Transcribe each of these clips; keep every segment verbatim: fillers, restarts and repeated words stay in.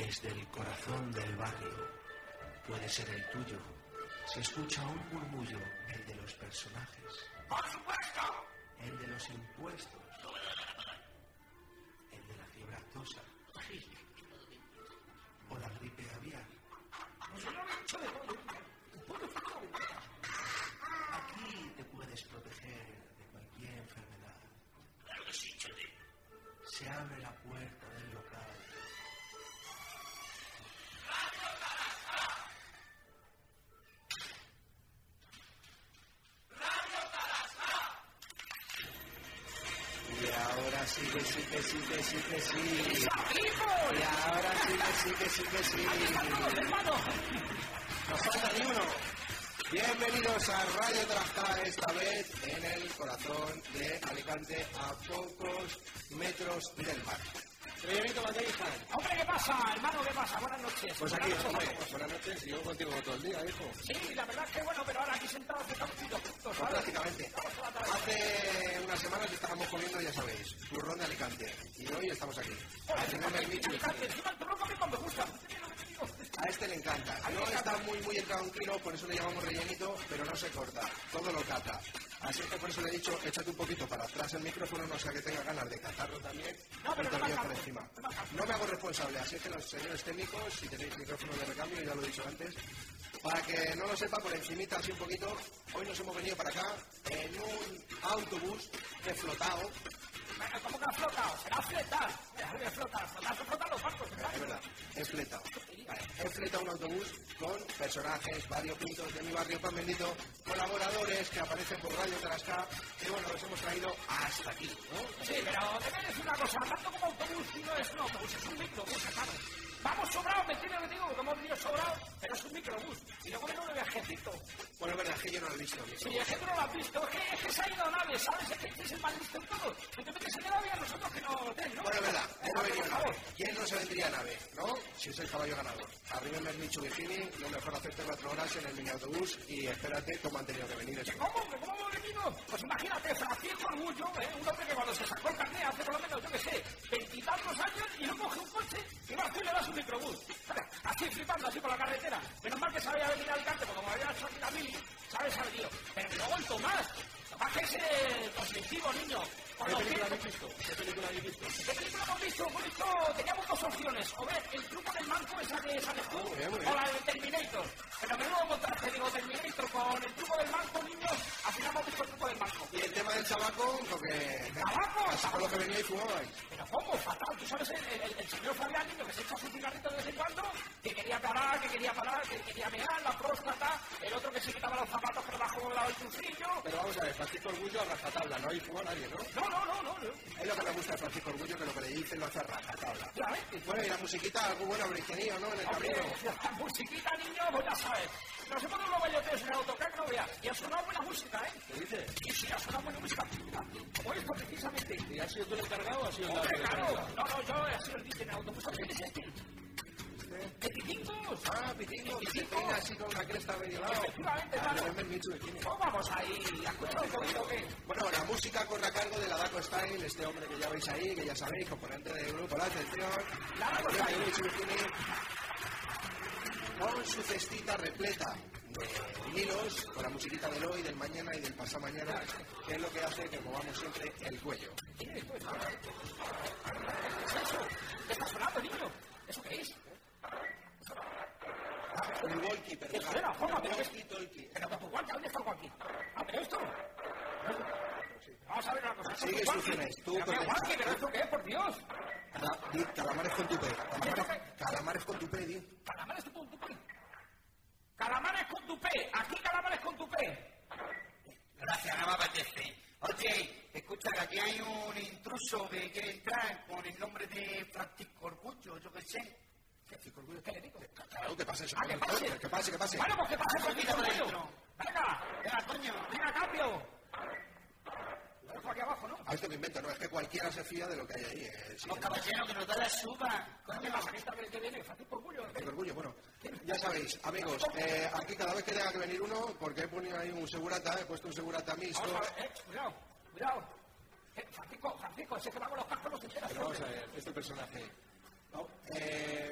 Desde el corazón del barrio, puede ser el tuyo, se escucha un murmullo, el de los personajes. ¡Por supuesto! El de los impuestos. El de la fiebre aftosa. O la gripe aviar. Aquí te puedes proteger de cualquier enfermedad. Claro que sí, Chole. Se abre la puerta del local. Y ahora sí que sí que sí que sí que sí. Y ahora sí que sí que sí que sí. Nos falta ni uno. Bienvenidos a Radio Tarasca, esta vez en el corazón de Alicante, a pocos metros del mar. Señorito Bandeja. Hombre, ¿qué pasa, hermano? ¿Qué pasa? Buenas noches. Pues aquí, hombre, buenas noches. Sigo contigo todo el día, hijo. Sí, la verdad es que bueno, pero ahora aquí sentados estamos juntos, juntos, Pues prácticamente. Hace unas semanas estábamos comiendo, ya sabéis, turrón de Alicante. Y hoy estamos aquí. Alicante, encima el turrón que me gusta. A este le encanta. No está muy, muy entrado un kilo, por eso le llamamos rellenito, pero no se corta. Todo lo cata. Así que por eso le he dicho, échate un poquito para atrás el micrófono, no sea que tenga ganas de catarlo también. No, pero y te no ríes me por encima. No me hago responsable, así que los señores técnicos, si tenéis micrófono de recambio, ya lo he dicho antes, para que no lo sepa, por encimita así un poquito, hoy nos hemos venido para acá en un autobús de flotado. ¿Cómo que ha flotado? Será fletar. Flotar, flotar, se flotan los barcos. Es verdad, es fletado. He fletado un autobús con personajes variopintos de mi barrio pan bendito, colaboradores que aparecen por Radio Tarasca, y bueno, los hemos traído hasta aquí, ¿no? Sí, pero te voy a decir una cosa, tanto como autobús no es un autobús, es un microbús, hermano. Vamos sobrados, ¿me entiendes lo que digo? Que hemos venido sobrados, pero es un microbús. Y luego viene un viajecito. Bueno, es verdad, es que yo no lo he visto. Sí, es que tú no lo has visto. Es que, es que se ha ido a nave, ¿sabes? Es que es el mal listo en todo. Entonces se queda bien a nosotros que no den, ¿no? Bueno, es verdad, él no venía a nave. ¿Quién no se vendría a nave, no? Si es el caballo ganador. Arríbeme el Michu Virgini, lo mejor hacerte cuatro horas en el mini autobús y espérate cómo han tenido que venir eso. ¿Cómo? ¿Cómo hemos venido? Pues imagínate, Francisco Orgullo, ¿eh? Un hombre que cuando se sacó el carnet hace por lo menos, yo qué sé, veintitantos años y no coge un coche y va a hacerle a su microbús. Así flipando, así por la carretera. Menos mal que sabía venir a Alicante, porque como había hecho aquí la mili, ¿sabes? Ha venido. Pero luego el Tomás, Tomás que es el constructivo, niño. ¿Qué película habéis visto? ¿Qué película habéis visto? ¿Qué película hemos visto? Hemos visto, teníamos dos opciones. O ver el truco del manco, esa que sale tú, o la del Terminator. Pero me nuevo contraste, digo, Terminator con el truco del manco, niños. Al final hemos visto el truco del manco. Y el tema del chabaco, porque... ¿Chabaco? Así con lo que venía y fumabais. Pero ¿cómo? Fatal. Tú sabes, el, el, el señor Fabián, niño, que se echa su cigarrito de vez en cuando, que quería parar, que quería parar, que quería mear, la próstata, el otro que se quitaba los zapatos por debajo del lado del chufrillo. Pero vamos a ver, Francisco Orgullo a rajatabla, no hay fumado nadie, ¿no? No, no, no, no, no. Es lo que me gusta de Francisco Orgullo, que lo que le dice lo hace a rajatabla. Claro. Bueno, y la musiquita, algo bueno habréis tenido, ¿no? En el camino. La musiquita, niño, pues ya sabes. Nos hemos dado unos bailoteos en el autocar que no veas. Y ha sonado buena música, ¿eh? ¿Qué dices? Sí, sí, ha sonado buena música. Como esto, precisamente. ¿Y has sido tú el encargado o has sido el Hombre, encargado? claro. No, no, yo he sido el D J en el autobús. ¿Sabes quién es este? ¿Qué Pitingos? Ah, Pitingo, que se peina así con una cresta medio lado. Efectivamente, Ah, claro. pero es el Michu Virgini. ¿Cómo vamos ahí? ¿Has escuchado un poquito o qué? Bueno, la música corre a cargo de la Daco Style, este hombre que ya veis ahí, que ya sabéis, componente del grupo La Atención. La Daco Aquí Style. Michu Virgini, con su cestita repleta de vinilos, con la musiquita del hoy, del mañana y del pasado mañana, que es lo que hace que movamos siempre el cuello. ¿Qué es eso? ¿Qué está sonando, niño? ¿Eso qué es? El walkie, perdón. ¿Qué suena, Juanma? ¿Pero qué es? Walkie-talkie. ¿Pero por cuál? ¿Dónde está aquí? Ah, pero esto. Vamos a ver una cosa. Sigue instrucciones, tú ¿Pero qué contesta. guardia? ¿Pero esto qué es, por Dios? Cala- di calamares con tupé. Calamares, calamares con tupé, di. Calamares con tupé. Calamares con tupé. Aquí calamares con tupé. Gracias, no me apetece. Oye, escucha, que aquí hay un intruso que quiere entrar con el nombre de Francisco Orgullo, yo qué sé. Francisco Orgullo. ¿Qué le digo? Claro, que pase eso. Ah, que pase. Que pase, que pase. Bueno, pues que pase Francisco Quítame Orgullo. dentro. Venga, Venga, coño. venga, cambio. Lo dejo aquí abajo, ¿no? A esto me invento, no, es que cualquiera se fía de lo que hay ahí. Eh, sí, Los caballeros que nos dan la suba. ¿Qué pasa? ¿Qué está que viene? Francisco Orgullo. Francisco Orgullo, bueno, ya sabéis, amigos, eh, aquí cada vez que tenga que venir uno, porque he puesto ahí un segurata, he puesto un segurata mixto. Vamos a ver, eh, cuidado, cuidado. Eh, Francisco, Francisco, ese que va con los cascos no se entera. Pero vamos a ver, este personaje. No, eh, más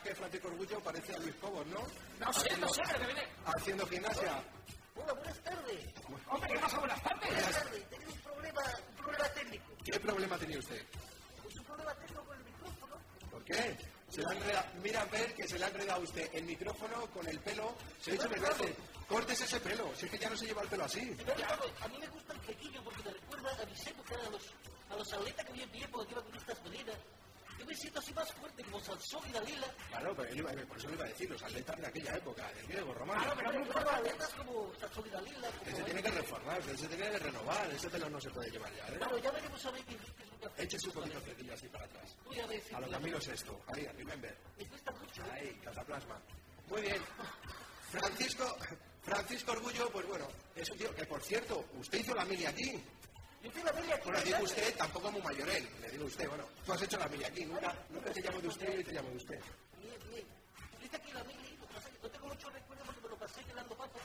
que Francisco Orgullo parece a Luis Cobos, ¿no? No sé, haciendo, no sé, pero que viene. Haciendo gimnasia. Hola, buenas tardes. Hombre, ¿qué pasa? Buenas tardes. Buenas tardes. Tengo un problema, un problema técnico. ¿Qué problema tenía usted? Pues un problema técnico con el micrófono. ¿Por qué? Se le ha enredado, mira, ver que se le ha enredado a usted el micrófono con el pelo. Se ha dicho mil veces, córtese ese pelo, si es que ya no se lleva el pelo así. Claro, a mí me gusta el flequillo porque me recuerda a mis épocas, a los, a los atletas que había en mi época que iban con estas medidas. Yo me siento así más fuerte como Sansón y Dalila. Claro, pero él iba, por eso le iba a decir, los atletas de aquella época, del griego romano. Claro, pero Pero muy claro, atletas como Sansón y Dalila. Ese Como... tiene que reformarse, ese tiene que renovar, ese pelo no se puede llevar ya, ¿eh? Claro, ya veremos a ver qué, qué es lo que hace. Échese un poquito flequillo así para atrás. Voy a ver si... A lo Camilo Sexto, ahí, remember. Me cuesta mucho, ¿eh? Ahí, cataplasma. Muy bien. Francisco, Francisco Orgullo, pues bueno, es un tío que, por cierto, usted hizo la mili aquí. Yo hice la media aquí. Bueno, en digo Italia. usted, tampoco muy mayorel, le digo usted, bueno, tú has hecho la mili aquí, nunca, nunca te llamo de usted y te llamo de usted. Bien, bien. Yo hice aquí la mili, lo que pasa es que no tengo mucho recuerdo porque me lo pasé helando papas.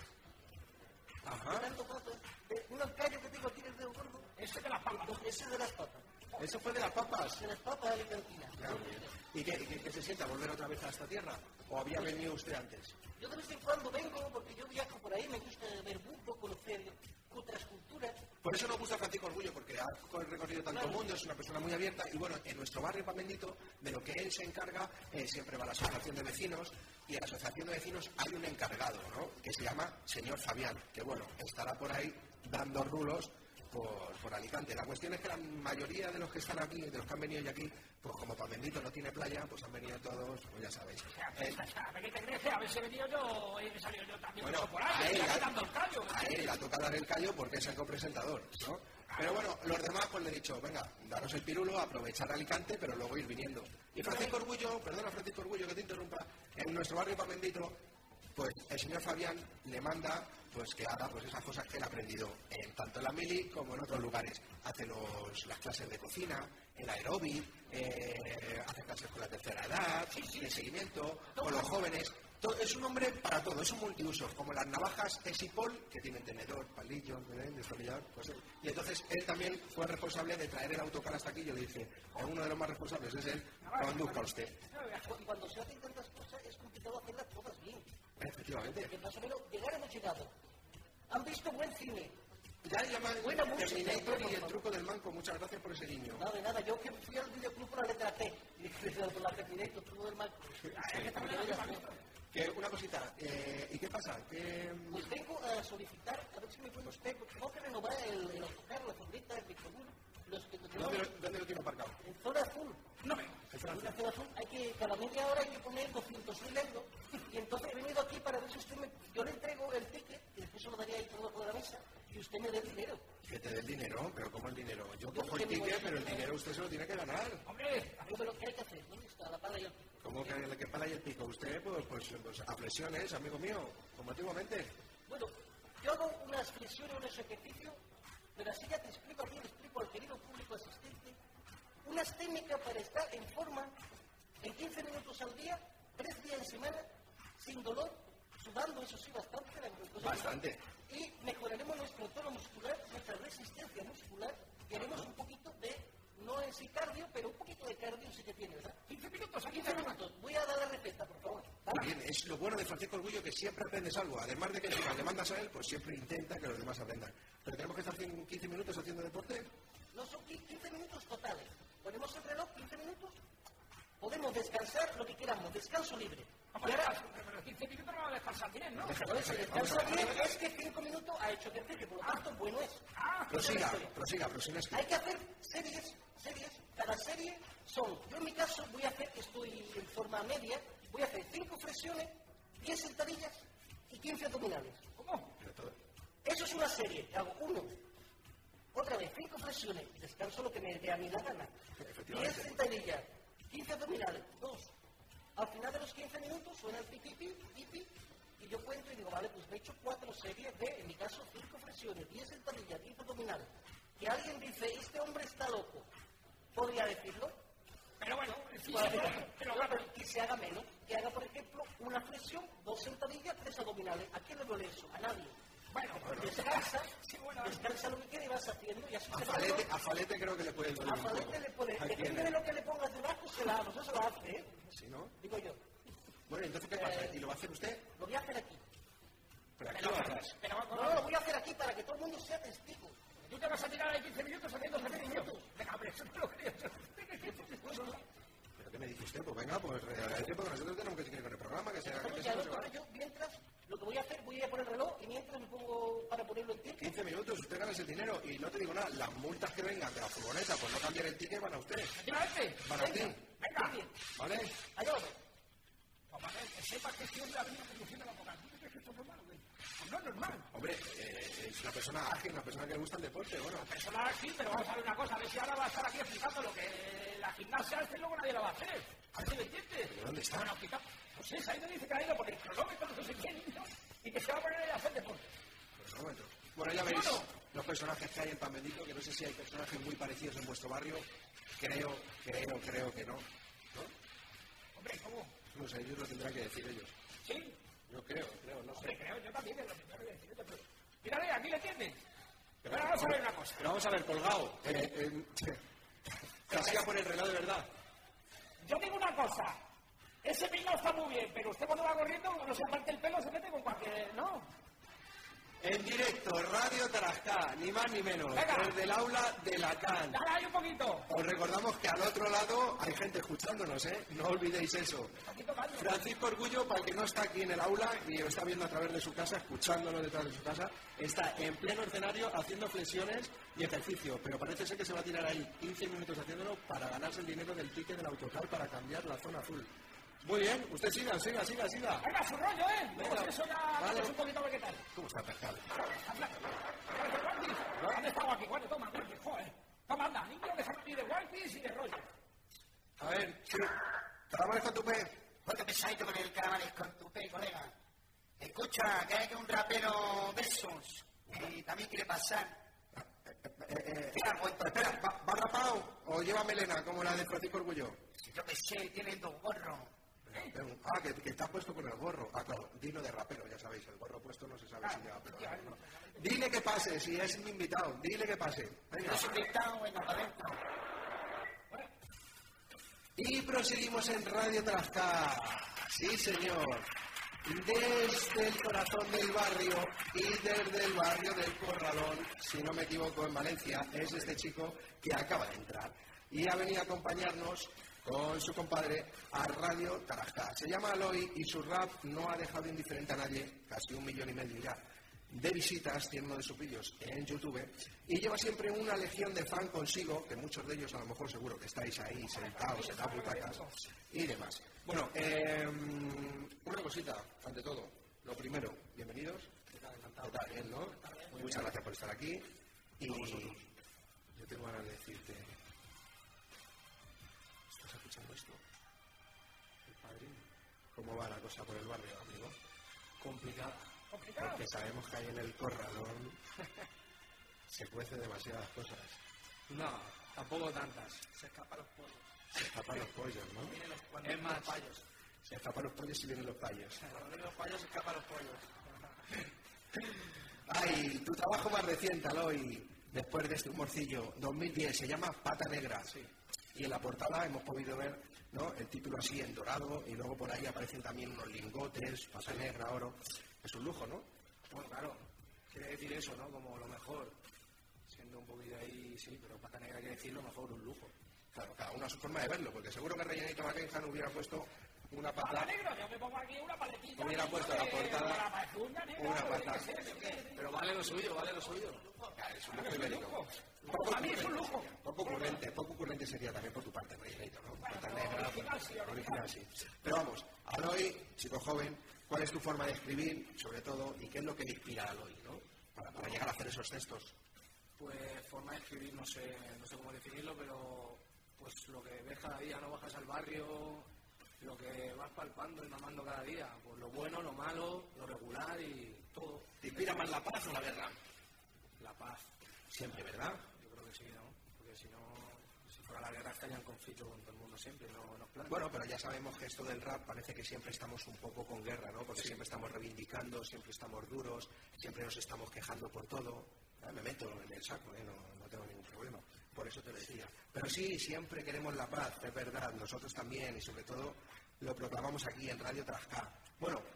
Ajá. Helando papas. Eh, un alcayo que tengo aquí en el dedo gordo. Ese de las papas. Ese de las papas. Eso fue de las papas. De las papas alicantinas. Ya, muy bien. ¿Y qué, qué, qué se sienta volver otra vez a esta tierra? ¿O había venido usted antes? Yo de vez en cuando vengo porque yo viajo por ahí, me gusta ver mundo, conocer otras culturas. Por eso nos gusta Francisco Orgullo, porque ha recorrido tanto el mundo, es una persona muy abierta y bueno, en nuestro barrio Pamendito, de lo que él se encarga, eh, siempre va a la asociación de vecinos y en la asociación de vecinos hay un encargado, ¿no? Que se llama señor Fabián, que bueno, estará por ahí dando rulos por, por Alicante. La cuestión es que la mayoría de los que están aquí, de los que han venido ya aquí, pues como Pamendito no tiene playa, pues han venido todos, pues ya sabéis. Eh, ¿A qué te crees? A ver si he venido yo y he salido yo también Bueno, por a ahí. él, Estoy a- dando el callo. a él le toca dar el callo porque es el copresentador, ¿no? Pero bueno, los demás pues le he dicho, venga, daros el pirulo, aprovechar Alicante, pero luego ir viniendo. Y Francisco Orgullo, perdona Francisco Orgullo que te interrumpa, en nuestro barrio Pamendito, pues el señor Fabián le manda pues que haga pues esas cosas que él ha aprendido en tanto en la mili como en otros lugares. Hace los, las clases de cocina, el aeróbic, eh, hace clases con la tercera edad, de seguimiento, con los jóvenes. Todo, es un hombre para todo, es un multiuso, como las navajas Esipol, que tienen tenedor, palillo, ¿eh? destornillador, pues él. Y entonces él también fue responsable de traer el autocar hasta aquí. Yo le dije, uno de los más responsables es él, conduzca usted. Y cuando se hacen tantas cosas es complicado hacerlas todas bien. Efectivamente. Que más o menos llegar hemos llegado. Han visto buen cine. Ya llama Buena música. Terminator y el truco del manco, muchas gracias por ese guiño. Nada de nada, yo que fui al videoclub por la letra T. Y por la Terminator, truco del mal. Que una cosita, eh, ¿y qué pasa? Que, Pues vengo a solicitar, a ver si me puede usted, porque tengo que renovar el, el autocar, la furgoneta, el microbús, los que ¿dónde, lo, ¿Dónde lo tiene aparcado? en zona azul. No me... En una zona azul hay que, cada media hora hay que poner doscientos mil euros. Y entonces he venido aquí para ver si usted me... Yo le entrego el ticket, y después se lo daría ahí por debajo de la mesa, y usted me dé el dinero. Que te dé el dinero, pero ¿cómo el dinero? Yo Yo cojo el que me voy a ticket, pero el hacer- dinero usted se lo tiene que ganar. Hombre, Yo me lo que hay que hacer, ¿dónde está la pala y el pico? ¿Cómo que le que pala y el pico? Usted, pues, pues, pues a flexiones, amigo mío, como antiguamente. Bueno, yo hago unas flexiones, unos ejercicios, pero así ya te explico a ti, le explico al querido público asistente, unas técnicas para estar en forma en quince minutos al día, tres días en semana, sin dolor, sudando, eso sí, bastante. la glucosa. Bastante. Y mejoraremos nuestro tono muscular, nuestra resistencia muscular, y haremos un poquito de, no en sí cardio, pero un poquito de cardio sí que tiene, ¿verdad? quince minutos aquí. quince minutos. Voy a dar la receta, por favor. Muy bien, es lo bueno de Francisco Orgullo que siempre aprendes algo. Además de que encima le mandas a él, pues siempre intenta que los demás aprendan. Pero tenemos que estar cien- quince minutos haciendo deporte. No son qui- quince minutos totales. Ponemos el reloj, quince minutos. Podemos descansar lo que queramos, descanso libre. Hombre, Y ahora, pero quince minutos no va a descansar bien, ¿no? a ver, si descansa bien es que cinco minutos ha hecho ejercicio, por lo tanto, bueno es. Ah, Prosiga, prosiga, prosiga. Hay que hacer series, series. Cada serie son, yo en mi caso voy a hacer, estoy en forma media, voy a hacer cinco flexiones, diez sentadillas y quince abdominales. ¿cómo? Eso es una serie. Hago uno, otra vez, cinco flexiones, descanso lo que me dé a mí la gana. diez sentadillas, quince abdominales, dos. Al final de los quince minutos suena el pipi, pipi, pipi, y yo cuento y digo, vale, pues me he hecho cuatro series de, en mi caso, cinco flexiones, diez sentadillas, quince abdominales. Que alguien dice, este hombre está loco. ¿Podría decirlo? Pero bueno, sí, Pues, sí, pero, pero, no, pero que se haga menos. Que haga, por ejemplo, una flexión, dos sentadillas, tres abdominales. ¿A quién le duele eso? A nadie. bueno, Descansa, sí, bueno, descansa lo que quiera y vas haciendo. Y así A se va Falete, dando- a Falete creo que le puede doler A un poco. Falete le pone, ¿A quién? depende de lo que le pongas debajo, se la, no se la hace, ¿eh? ¿Sí, no? Digo yo. hacer usted? Lo voy a hacer aquí. Pero aquí lo hagas. No, lo voy a hacer aquí para que todo el mundo sea testigo. Tú te vas a tirar ahí quince minutos haciendo quince minutos. Venga, hombre, eso no lo creo. ¿Pero qué me dice usted? Pues venga, pues el tiempo que nosotros tenemos que seguir con el programa, que sea... Bueno, que ya sea lo tengo yo, mientras, lo que voy a hacer, voy a poner el reloj y mientras me pongo para ponerlo en tiempo. quince minutos, usted gana ese dinero y no te digo nada, las multas que vengan de la furgoneta por no cambiar el ticket van a usted. Efectivamente. Van a ti. Venga. Muy bien. ¿Vale? Allá vamos. Vamos a ver, que sepa que este hombre ha venido conduciendo la boca. ¿Tú crees que esto es normal, güey? Pues no es normal. Hombre, eh, es una persona ágil, una persona que le gusta el deporte, bueno. Personal sí, pero vamos a ver una cosa, a ver si ahora va a estar aquí explicando lo que la gimnasia hace y luego nadie lo va a hacer. A ver si me entiendes. ¿Pero dónde está? Bueno, quizá, no sé, ahí me dice que ha ido por el cronómetro, no sé qué niño, y que se va a poner ahí a hacer deporte. Pues un momento. Bueno, ya veis los personajes que hay en Pan Bendito, que no sé si hay personajes muy parecidos en vuestro barrio. Creo, creo, creo que no. ¿No? Hombre, ¿cómo? No sé, ellos lo tendrán que decir ellos. Sí. Yo creo, creo, no sé. Hombre, creo, yo también, es lo que tengo que decir. Pero... Mírale, aquí le tienes. Pero ahora vamos a ver una cosa. Pero vamos a ver, colgado. Eh, eh, casi a por el reloj de verdad. Yo digo una cosa. Ese peinado está muy bien, pero usted cuando va corriendo, cuando se aparte el pelo, se mete con cualquier... ¿No? En directo, Radio Tarascá, ni más ni menos, Venga. desde el aula de la C A N. Dale ahí un poquito. Os recordamos que al otro lado hay gente escuchándonos, ¿eh? No olvidéis eso. Un poquito más. Francisco Orgullo, para el que no está aquí en el aula y lo está viendo a través de su casa, escuchándolo detrás de su casa, está en pleno escenario haciendo flexiones y ejercicio, pero parece ser que se va a tirar ahí quince minutos haciéndolo para ganarse el dinero del ticket del autocar para cambiar la zona azul. Muy bien, usted siga, siga, siga, siga. Venga, su rollo, ¿eh? Venga. Pues eso ya Vale. es un poquito a ver qué tal. ¿Cómo está pescado? Está flaco. ¿Dónde está Guapi? ¿Cuándo toma, Guapi? Joder. Toma, anda, niño, déjame a mí de Guapis y de rollo. A ver, sí. ¿Calamares con tu pez? Porque pesadito con el calamar con tu pe, colega. Escucha, que hay que un rapero versus y también quiere pasar. Eh, eh, ¿Qué hago entonces? espera, ¿va, ¿va rapado o lleva melena como la de Francisco Orgullo? Yo qué sé, tienen dos gorros. Pero, ah, que, que está puesto con el gorro. Ah, claro, dilo de rapero, ya sabéis, el gorro puesto no se sabe si lleva pelo. No. Dile que pase, si es mi invitado, dile que pase. Venga. Los invitados, bueno, para adentro. Y proseguimos en Radio Tarascá. Sí, señor. Desde el corazón del barrio y desde el barrio del Corralón, si no me equivoco, en Valencia, es este chico que acaba de entrar y ha venido a acompañarnos con su compadre a Radio Tarascá. Se llama Aloy y su rap no ha dejado indiferente a nadie, casi un millón y medio ya de visitas, tiene uno de sus vídeos en YouTube, y lleva siempre una legión de fan consigo, que muchos de ellos a lo mejor seguro que estáis ahí sentados en las butacas y demás. Bueno, eh, una cosita, ante todo, lo primero, bienvenidos. ¿Qué tal? Encantado. ¿Qué tal? Bien, ¿no? Muchas gracias por estar aquí. Y yo tengo ganas de decirte, ¿estás escuchando esto? El padrino. ¿Cómo va la cosa por el barrio, amigo? Complicada. ¿Complicada? Porque sabemos que ahí en el Corralón se cuecen demasiadas cosas. No, tampoco tantas. Se escapan los pollos. Se escapan los pollos, ¿no? Vienen los, cuando es más. Los payos. Se escapan los pollos y vienen los payos. Cuando vienen los payos, se escapan los pollos. Ay, tu trabajo más reciente, Aloy, después de este humorcillo, dos mil diez, se llama Pata Negra. Sí. Y en la portada hemos podido ver, ¿no?, el título así en dorado, y luego por ahí aparecen también unos lingotes, pata negra, oro. Es un lujo, ¿no? Bueno, claro. Quiere decir eso, ¿no? Como lo mejor. Siendo un poquito ahí, sí, pero pata negra quiere decir lo mejor, un lujo. Claro, cada uno a su forma de verlo, porque seguro que Rellenito Mackenham hubiera puesto una Pata pata... negra, yo me pongo aquí una paletilla. Hubiera puesto la portada una pata. Pero vale lo suyo, vale lo suyo. Es un lujo ibérico. A mí es un lujo. Poco ocurrente, poco ocurrente sería también por tu parte, Rellenito, ¿no? Pata negra, original sí. Pero vamos, Aloy, chico joven, ¿cuál es tu forma de escribir, sobre todo, y qué es lo que le inspira a Aloy, ¿no? Para, para llegar a hacer esos textos. Pues forma de escribir, no sé, no sé cómo definirlo, pero pues lo que ves cada día, no bajas al barrio, lo que vas palpando y mamando cada día, pues lo bueno, lo malo, lo regular y todo. ¿Te inspira más la paz o la guerra? La paz. Siempre, ¿verdad? Yo creo que sí, ¿no? Porque si no, si fuera la guerra estaría en conflicto con todo el mundo siempre, no nos plantea. Bueno, pero ya sabemos que esto del rap parece que siempre estamos un poco con guerra, ¿no? Porque Sí. siempre estamos reivindicando, siempre estamos duros, siempre nos estamos quejando por todo. Ah, me meto en el saco, ¿eh? no, no tengo ningún problema. Por eso te lo decía. Pero sí, siempre queremos la paz, es verdad, nosotros también, y sobre todo lo proclamamos aquí en Radio Tarascá. Bueno,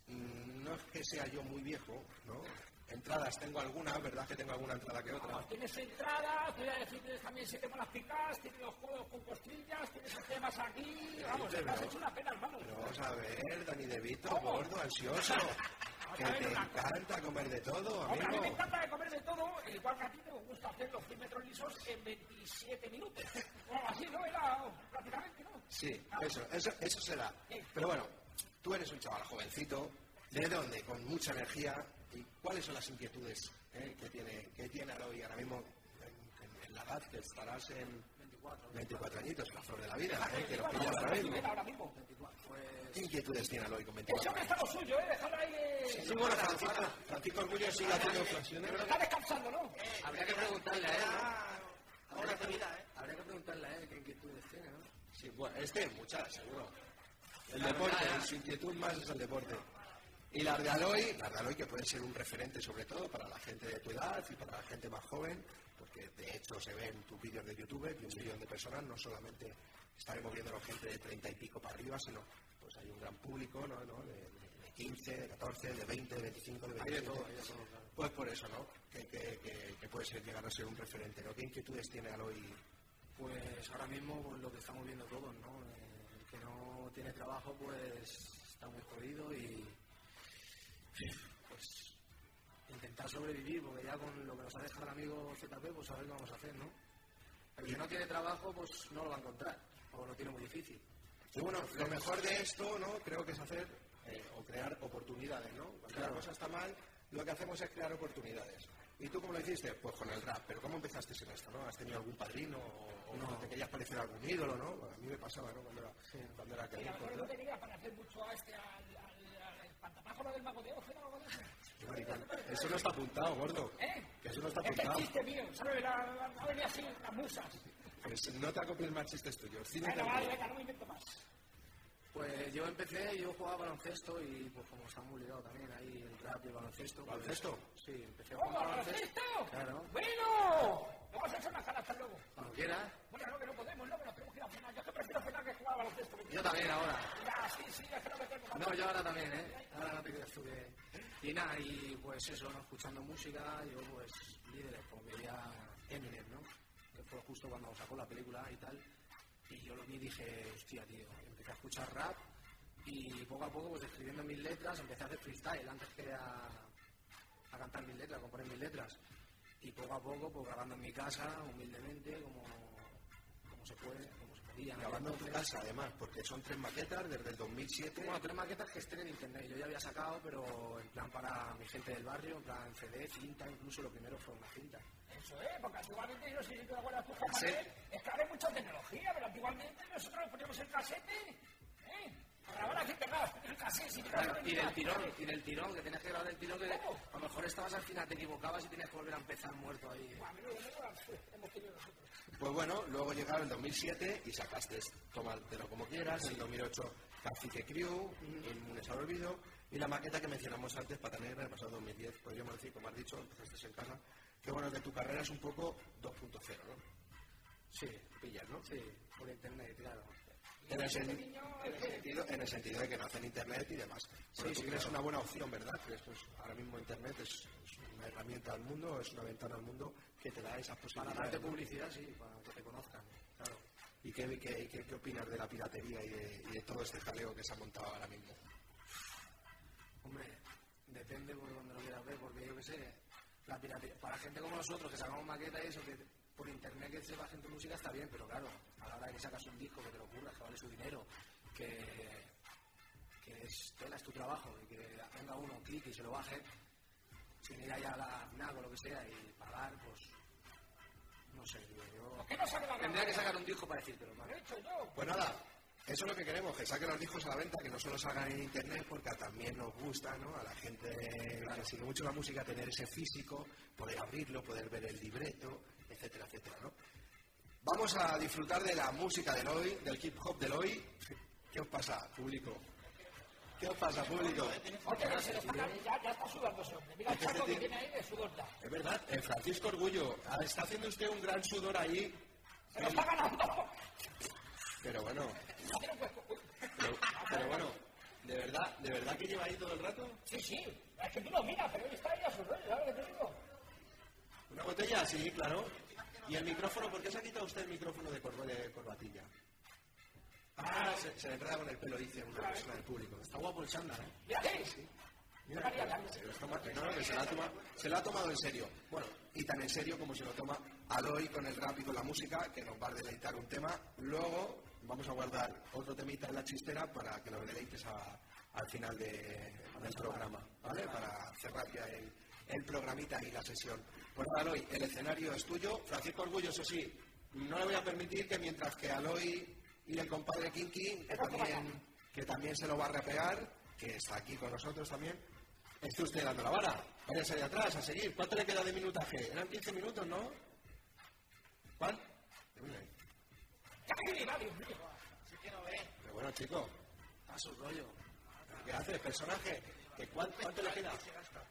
no es que sea yo muy viejo, ¿no? Entradas tengo algunas, ¿verdad que tengo alguna entrada que otra? No, tienes entradas, te voy a decir, tienes también siete monas picadas, tienes los codos con costrillas, tienes los temas aquí, vamos, te has hecho una pena, hermano. Pero vamos a ver, Dani De Vito, gordo, ansioso, que te encanta comer de todo, amigo. Hombre, a mí me encanta de comer de todo, igual que a ti te gusta hacer los cien metros lisos en veintisiete minutos. O así, ¿no? Era prácticamente, ¿no? Sí, eso, eso, eso será. Pero bueno, tú eres un chaval jovencito, ¿de dónde? Con mucha energía. ¿Y cuáles son las inquietudes eh, que tiene que tiene Aloy ahora mismo en, en, en la edad que estarás en veinticuatro añitos, la flor de la vida, eh, que nos pilla ahora mismo? ¿Qué inquietudes tiene Aloy con veinticuatro años? Eso que está lo suyo, ¿eh? Dejarlo ahí... Eh... Sí, bueno, Francisco, Francisco Orgullo sigue haciendo flexiones. Pero está descansando, ¿no? Eh, habría que preguntarle a él, ¿no? Ahora te vida, ¿eh? Habría que preguntarle a él qué inquietudes tiene, ¿no? Sí, bueno, este muchas, seguro. El deporte, su inquietud más es el deporte. Y la de Aloy, la de Aloy que puede ser un referente sobre todo para la gente de tu edad y para la gente más joven, porque de hecho se ve en tus vídeos de YouTube que un millón de personas, no solamente estaremos viendo gente de treinta y pico para arriba, sino pues hay un gran público, ¿no? ¿no? De, de quince, de catorce, de veinte, de veinticinco, de veinte. Hay de todo, hay de todo, claro. Pues por eso, ¿no? Que, que, que, que puede ser, llegar a ser un referente, ¿no? ¿Qué inquietudes tiene Aloy? Pues ahora mismo pues, lo que estamos viendo todos, ¿no? El que no tiene trabajo pues está muy jodido y pues intentar sobrevivir, porque ya con lo que nos ha dejado el amigo Z P, pues a ver qué vamos a hacer, ¿no? El que no tiene trabajo, pues no lo va a encontrar, o lo tiene muy difícil. Y bueno, lo mejor de esto, ¿no? Creo que es hacer eh, o crear oportunidades, ¿no? Cuando claro. La cosa está mal, lo que hacemos es crear oportunidades. ¿Y tú cómo lo hiciste? Pues con el rap. ¿Pero cómo empezaste en esto, no? ¿Has tenido algún padrino o, o no. te querías parecer a algún ídolo, no? A mí me pasaba, ¿no? Cuando era, sí. cuando era aquel. Sí, a lo mejor no te quería parecer mucho a este, al, al, al, al pantapájaro del mago de Oz, ¿no? Eso no está apuntado, gordo. ¿Eh? Que eso no está apuntado. Es que el chiste mío, ¿sabes? La, la, la venía así, las musas. Pues no te acopies más chistes tuyos. Bueno, vale, venga, no me invento más. Pues yo empecé, yo jugaba baloncesto y pues como está muy ligado también ahí el rap y el baloncesto. ¿Baloncesto? Pues, sí, empecé a jugar jugar baloncesto. Claro. Bueno, vamos a hacer una canasta luego. Cuando quieras. Bueno, no, que no podemos, no, que nos tenemos que ir a cenar. Yo que prefiero cenar que jugar baloncesto. Yo también ahora. Ya, sí, sí, es que no me tengo. No, yo ahora también, ¿eh? Ahora no te creas tú que... Y nada, y pues eso, ¿no? Escuchando música, yo pues líderes, como veía Eminem, ¿no? Que fue justo cuando sacó la película y tal. Y yo lo vi y dije, hostia, tío, empecé a escuchar rap. Y poco a poco, pues escribiendo mis letras, empecé a hacer freestyle antes que a, a cantar mis letras, a componer mis letras. Y poco a poco, pues grabando en mi casa, humildemente, como, como se puede, como se podía. Grabando en tu casa, además, porque son tres maquetas desde el dos mil siete. Bueno, tres maquetas que estén en internet. Yo ya había sacado, pero en plan para mi gente del barrio, en plan C D, cinta, incluso lo primero fue una cinta. Eso es, porque antiguamente, yo no sé si te acuerdas tú, Juan Manuel, es que ahora hay mucha tecnología, pero antiguamente nosotros poníamos el casete, ¿eh? Grabar aquí pegado, el casete, si claro, y del tirón, y del tirón, que tenías que grabar del tirón, que a lo mejor estabas al final, te equivocabas y tenías que volver a empezar muerto ahí. Pues bueno, luego llegaba el dos mil siete y sacaste Tómatelo como quieras, el dos mil ocho Cacique Crew, Inmunes al Olvido, y la maqueta que mencionamos antes, Pata Negra, el pasado dos mil diez, podríamos decir, como has dicho, empezaste en casa, que bueno, que tu carrera es un poco dos punto cero, ¿no? Sí, pillas, ¿no? Sí, por internet, claro. En el, sen, en, el sentido, en el sentido de que no hacen internet y demás. Pero sí, tú sí, crees claro. Una buena opción, ¿verdad? Crees, pues, ahora mismo internet es, es una herramienta al mundo, es una ventana al mundo que te da esas posibilidades. Para darte publicidad, sí, para que te conozcan, claro. ¿Y qué, qué, qué, qué opinas de la piratería y de, y de todo este jaleo que se ha montado ahora mismo? Hombre, depende por donde lo quieras ver, porque yo qué sé, la piratería, para gente como nosotros que sacamos maqueta y eso, que por internet que se baje en tu música está bien, pero claro, a la hora de que sacas un disco, que te lo curras, que vale su dinero, que, que es tela, es tu trabajo, y que venga uno, un clic y se lo baje, sin ir allá a la FNAC o lo que sea y pagar, pues no sé, yo ¿Qué no sabe la tendría que sacar un disco para decírtelo, ¿vale? Pues nada, eso es lo que queremos, que saquen los discos a la venta, que no solo salgan en internet, porque también nos gusta, ¿no? A la gente que sigue mucho la música, tener ese físico, poder abrirlo, poder ver el libreto, etcétera, etcétera, ¿no? Vamos a disfrutar de la música del hoy, del hip hop del hoy. ¿Qué os pasa, público? ¿Qué os pasa, público? Oye, se le está, ya, ya está sudando ese hombre. Mira el charco que tiene ahí de sudor ya. Es verdad, eh, Francisco Orgullo, está haciendo usted un gran sudor ahí. ¡Se lo está ganando! Pero bueno, pero, pero bueno, de verdad. verdad, ¿de verdad que lleva ahí todo el rato? Sí, sí. Es que tú no miras, pero él está ahí a su rollo, ¿sabes lo que te digo? ¿Una botella? Sí, claro. ¿Y el micrófono? ¿Por qué se ha quitado usted el micrófono de, cor de corbatilla? Ah, se, se le enreda con el pelo, dice una persona del público. Está guapo el chándal, ¿eh? Mira, sí, sí. Mira, se lo, toma, no, no, que se, lo ha tomado, se lo ha tomado en serio. Bueno, y tan en serio como se lo toma Aloy con el rap y con la música, que nos va a deleitar un tema. Luego vamos a guardar otro temita en la chistera para que nos deleites a, al final de, del programa, ¿vale? Para cerrar ya el, el programita y la sesión. Pues nada, Aloy, el escenario es tuyo. Francisco Orgullo, eso sí, no le voy a permitir que mientras que Aloy y el compadre Kinky, que también, que también se lo va a repegar, que está aquí con nosotros también, esté usted dando la vara. Váyase de atrás a seguir. ¿Cuánto le queda de minutaje? Eran quince minutos, ¿no? ¿Cuál? Pero bueno, chico, a su rollo. ¿Qué haces, personaje? ¿Que cuánto, ¿Cuánto le queda?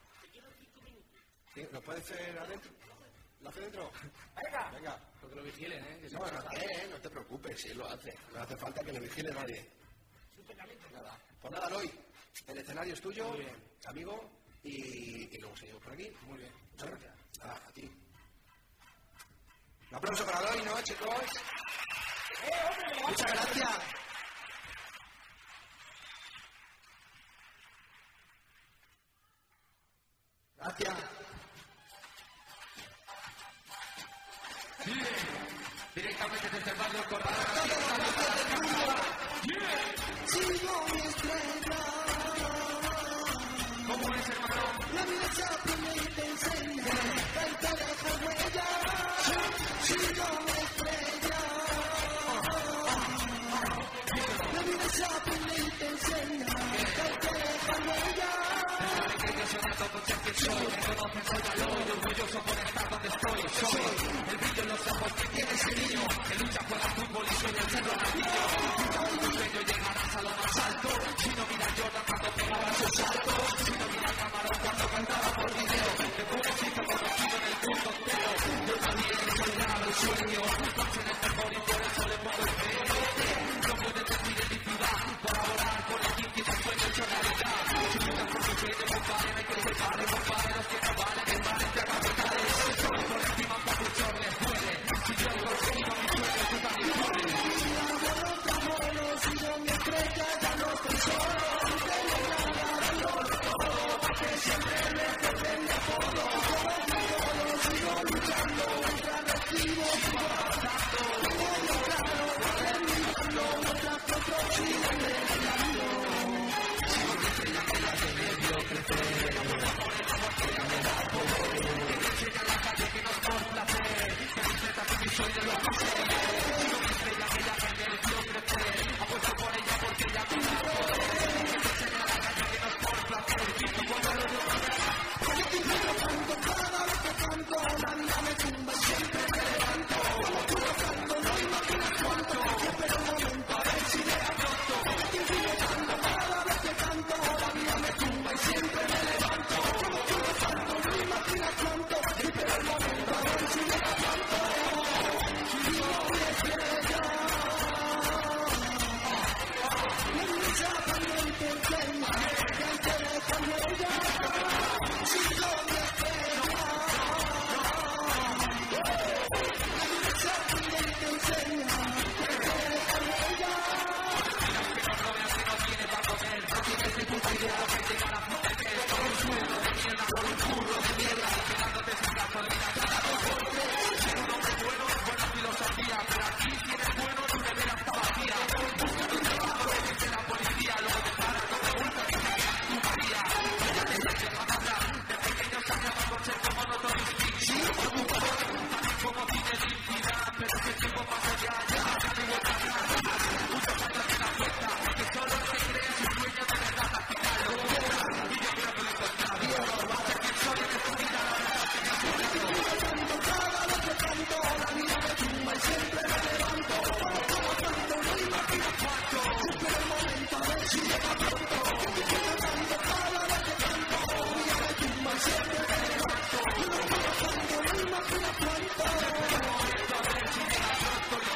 ¿Sí? ¿Lo puede hacer adentro? ¿Lo hace dentro? Venga. Venga. Porque lo vigilen, ¿eh? Que No, no, no, eh, no te preocupes, si él lo hace. No hace falta que le vigile nadie. Nada. Pues nada, Aloy, el escenario es tuyo, muy bien, amigo, y, y luego seguimos por aquí. Muy bien. Muchas gracias. Ah, a ti. Un aplauso para Aloy, ¿no, chicos? Muchas gracias. Gracias. Directamente desde el barrio Corral. Sigo mi estrella. ¿Cómo es, hermano? La vida se aprende y te enseña. El que deja huella. Sigo mi estrella. La vida se aprende y te enseña. El que deja huella. Desde pequeño sonando con ser que soy. Me conocen, soy valor. Orgulloso por estar donde estoy. Soy el brillo en los ojos que tiene ese niño. Que lucha por el fútbol y sueña el cerro ladrillo. Tu sueño llegarás a lo más alto. Si no mira Jordan cuando pegaba sus saltos. Si no mira Camarón cuando cantaba por video. De pobrecito conocido en el mundo entero. Yo también soy grave el sueño. Más en el mejor y por eso le pongo el pelo. No puedes decir en mi ciudad. Colaborar con la quinta y tu sueño hecho realidad. Si luchas por tu sueño, compadre, me que se pare, compadre, los que no valen, que valen, te capitales. Soy por encima para muchos les duele. Si yo consigo mi sueño, tú también puedes. Sigo mi estrella, ya no estoy solo. Porque siempre me pierden de fondo. Sigo luchando contra los vivos. Sigo avanzando. Tengo claro, terminando. Mientras que otros siguen desvelando. Sigo mi estrella que la hace medio crecer. Por el amor que ya me da poder. Que me enseña la calle que nos por placer. Que respeta que mi sueño lo hace. Sigo mi estrella que ya me mereció crecer. Apuesto por ella porque ella me da poder. Que me enseña la calle que nos por placer. Y cuando lo logras. Porque te quiero tanto, cada vez que canto, la vida me tumba y siempre me levanto. Como tú rozando, no imaginas cuánto. Espero un momento a ver si llega pronto. Porque te quiero tanto, cada vez que canto, la vida me tumba y siempre me levanto. Como tú rozando, no imaginas cuánto. Espero el momento a ver si llega pronto. Sigo mi estrella. La vida se aprende y te enseña. Que hay que dejar huella. Sigo mi estrella. La vida se aprende y te enseña. Que hay que dejar huella.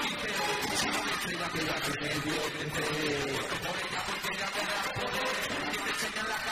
Estrella que ya te medio crecer. Por ella porque ya me da poder.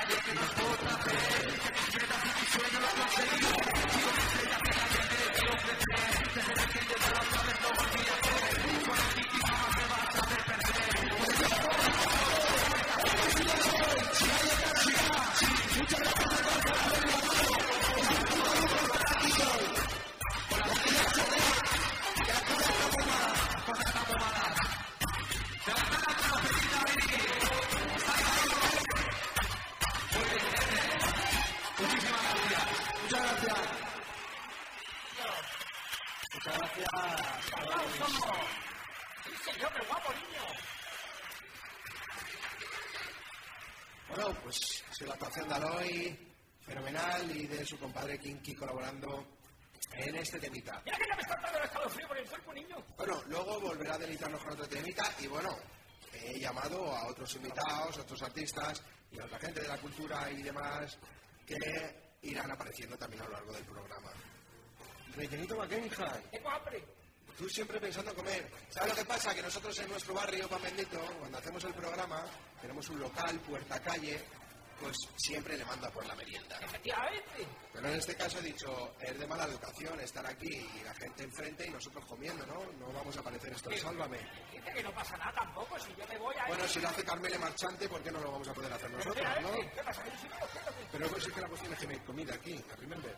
Bueno, pues ha sido la actuación de Aloy, fenomenal, y de su compadre Kinky colaborando en este temita. Mira que ya me está dando el escalofrío por el cuerpo, niño. Bueno, luego volverá a deleitarnos con otro temita y bueno, he llamado a otros invitados, otros artistas y a otra gente de la cultura y demás que irán apareciendo también a lo largo del programa. Rellenito McKenham, Tengo hambre. tú siempre pensando en comer. ¿Sabes lo que pasa? Que nosotros en nuestro barrio, Pan Bendito, cuando hacemos el programa, tenemos un local, puerta calle, pues siempre le manda por la merienda. Efectivamente. Pero en este caso he dicho, es de mala educación estar aquí y la gente enfrente y nosotros comiendo, ¿no? No vamos a aparecer esto, sálvame. Dice que no pasa nada tampoco, si yo me voy a... Bueno, si lo hace Carmele Marchante, ¿por qué no lo vamos a poder hacer nosotros, no? ¿Qué pasa? ¿Que yo sí no lo sé, o qué? Pero pues sí que la cuestión es que me hay comida aquí, remember.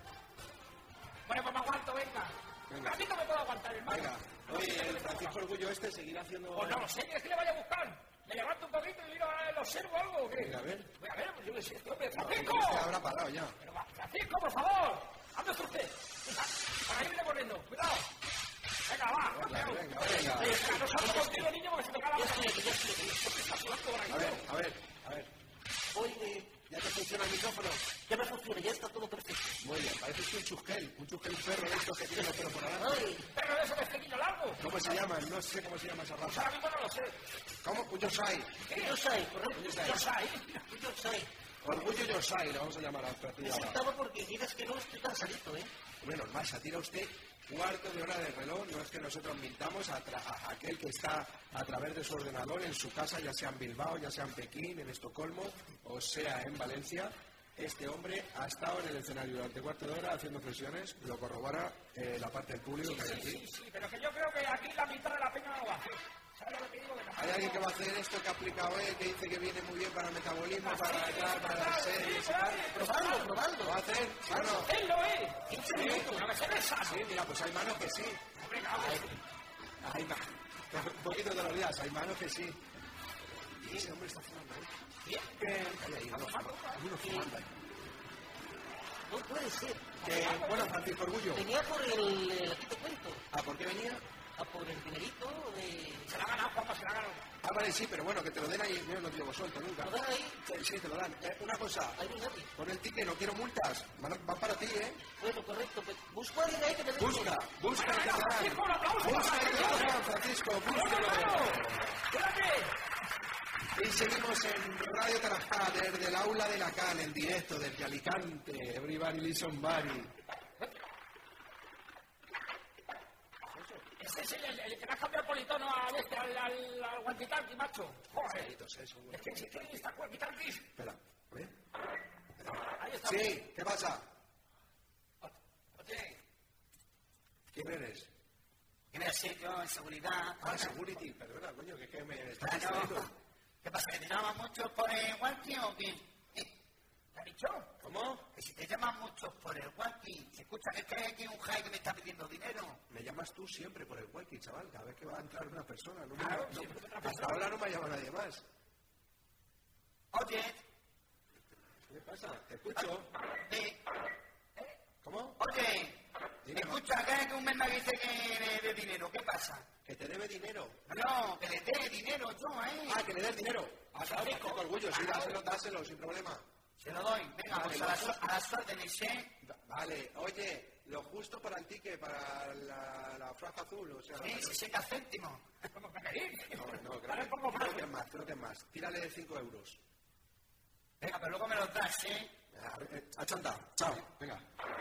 Bueno, pues me aguanto, venga. Venga. A mí no me puedo aguantar, hermano. Venga, oye, el Francisco Orgullo este seguirá haciendo... Pues no lo sé, ¿quieres que le vaya a buscar? ¿Me levanto un poquito y miro a los observo algo o qué? Venga, a ver. Voy a ver, pues yo qué sé, este hombre, No, ¡Francisco! este habrá parado ya. Pero va, Francisco, por favor, ¿dónde está usted? Para irle corriendo, cuidado. Venga, va, Venga, campeón. venga, venga. Oye, espera, no salgo contigo, niño, porque se me cae la boca. Está sudando por aquí. A ver, a ver, a ver. Oye, ¿Ya te funciona el micrófono? ya me funciona, ya está todo perfecto. Muy bien, parece un chusquel, un chusquel perro de estos que tiene los pelos por adelante. Ay, Perro de ese vestido largo. ¿Cómo se llaman? No sé cómo se llama esa Pues raza. ahora mismo no lo sé. ¿Cómo? Un Yosai. ¿Qué? yo soy, correcto. Yo soy. Yo soy. Orgullo Yosai, lo vamos a llamar a esta Me tía ahora. sentaba porque digas que no estoy cansadito, ¿eh? Bueno, más, se tira usted cuarto de hora de reloj, no es que nosotros mintamos a, tra- a aquel que está a través de su ordenador en su casa, ya sea en Bilbao, ya sea en Pekín, en Estocolmo, o sea en Valencia. Este hombre ha estado en el escenario durante cuarto de hora haciendo flexiones, lo corrobora eh, la parte del público que hay Sí, aquí. sí, sí, pero que yo creo que aquí la mitad de la peña no lo va a hacer. ¿Sabes lo que te digo? Que no. Hay alguien que va a hacer esto que ha aplicado él, que dice que viene muy bien para el metabolismo, para la para las series y tal. Probando, probando. ¿Lo va a hacer? ¿Sí o no? Él lo es. quince minutos, no me se besa. Sí, mira, pues hay manos que sí. Hombre, cabrón. Hay manos. Un poquito de los días, hay manos que sí. Y ese hombre está fumando, ¿eh? Bien. Hay ahí uno fumando. Hay uno fumando ahí. No puede ser. Que, bueno, Francisco Orgullo. Venía por el, el aquí te cuento, ¿Ah, por qué venía? a por el dinerito de... Se la ha ganado, Juanpa, se la ha ganado. Ah, vale, sí, pero bueno, que te lo den ahí. Yo no te llevo suelto nunca. ¿Lo dan ahí? Sí, sí, te lo dan. Eh, una cosa, Ahí no hay nadie. con el ticket no quiero multas. Van, van para ti, ¿eh? Bueno, correcto. Pues, busco a alguien ahí que me dé... Busca, busca el que te dan. Francisco, un aplauso. Busca el que te dan, Francisco, búscalo. Espérate. Y seguimos en Radio Tarajá, desde el aula de la Can, en directo desde Alicante. Everybody listen, buddy. Ese es el, el, el que me ha cambiado el politono al este, al, al, al guantitanqui, macho. Joder. Eso, eso, Es que si que está guantitanqui. Espera, a ver. Ahí está. Sí, ¿qué pasa? Oye, ¿Quién eres? ¿qué voy a hacer yo en seguridad? Ah, Security, perdona, coño, que es que me está Claro. distraído. ¿Qué pasa? ¿Que te llaman mucho por el walkie o qué? ¿Eh? ¿Te ha dicho? ¿Cómo? Que si te llaman mucho por el walkie, se escucha que es que hay aquí un high que me está pidiendo dinero. Me llamas tú siempre por el walkie, chaval, cada vez que va a entrar una persona. No me Claro, no- siempre otra hasta persona. ahora no me ha llamado nadie más. Oye, ¿Qué pasa? Te escucho. de, ¿Cómo? oye, Dime, escucha, que hay que un mes me dice que le dé dinero. ¿Qué pasa? Que te debe dinero. No, que le dé dinero yo, ¿eh? Ah, que le des dinero. Ah, claro, con orgullo, sí, dáselo, dáselo, sin problema. Se lo doy. Venga, Vale, pues a las, vamos. a las órdenes, ¿eh? Va- Vale, oye, lo justo para el ticket, para la, la franja azul, o sea... Sí, sesenta céntimos. ¿Cómo que pedir? No, no, creo Dale que, poco creo más. que es más, creo que es más. Tírale cinco euros. Venga, pero luego me los das, ¿eh? A ver, eh, achanta, chao, venga.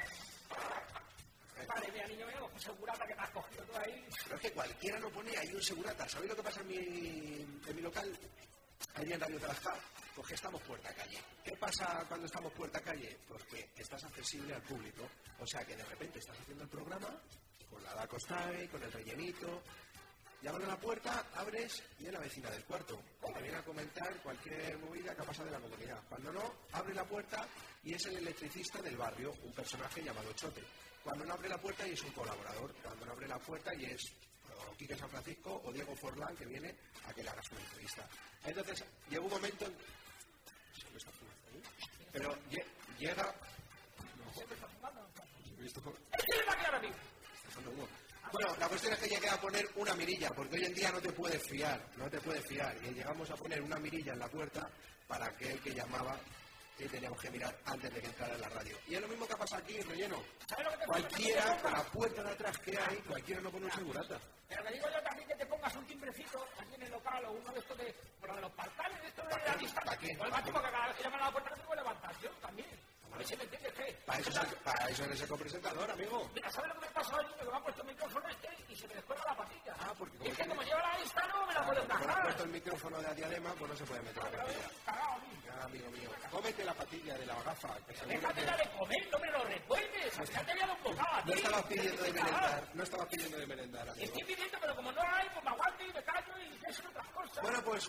Madre mía, niño mío, pues segurata que me has cogido tú ahí. Pero es que cualquiera lo pone ahí un segurata. ¿Sabéis lo que pasa en mi, en mi local? Ahí en Radio Tarajá. Pues que estamos puerta calle. ¿Qué pasa cuando estamos puerta calle? Pues que estás accesible al público. O sea que de repente estás haciendo el programa con la Dacostae, con el rellenito. Llaman a la puerta, abres y es la vecina del cuarto. O te viene a comentar cualquier movida que ha pasado en la comunidad. Cuando no, abre la puerta y es el electricista del barrio, un personaje llamado Chote. Cuando no abre la puerta y es un colaborador. Cuando no abre la puerta y es o Quique San Francisco o Diego Forlán que viene a que le hagas una entrevista. Entonces, llega un momento en... ¿Se me está fumando ahí? Pero lle- llega... No. ¿Se me está fumando? ¿Qué le va a quedar a mí? Está dejando humo. Bueno, la cuestión es que llegué a poner una mirilla, porque hoy en día no te puedes fiar, no te puedes fiar. Y llegamos a poner una mirilla en la puerta para aquel que llamaba y teníamos que mirar antes de que entrara en la radio. Y es lo mismo que ha pasado aquí, Relleno. Cualquiera, con la puerta de atrás que hay, cualquiera no pone un segurata. Pero le digo yo también que te pongas un timbrecito aquí en el local o uno de estos de... Bueno, de los portales, de estos de la distancia. ¿Para qué? Pues el máximo que cada vez que llaman a la puerta no se puede levantar, yo también. A ver si me entiendes, ¿qué? Para eso, es- para eso eres el copresentador, amigo. Mira, ¿sabes lo que me pasó allí? Que me han puesto el micrófono este y se me descuelga la patilla. Ah, porque Y es que tiene- como lleva la lista no me la puedo Como le has encajar. puesto el micrófono de la diadema, pues no se puede meter la patilla. Cagado a mí. Ya, amigo mío. Cómete la patilla de la gafa. Que seguro Déjate que... la de comer, no me lo recuerdes. Ya te había dado un bocado a ti. No estabas pidiendo de merendar, no estabas pidiendo de merendar, amigo. Estoy pidiendo, pero como no hay, pues me aguanto y me callo y pienso en otras cosas. Bueno, pues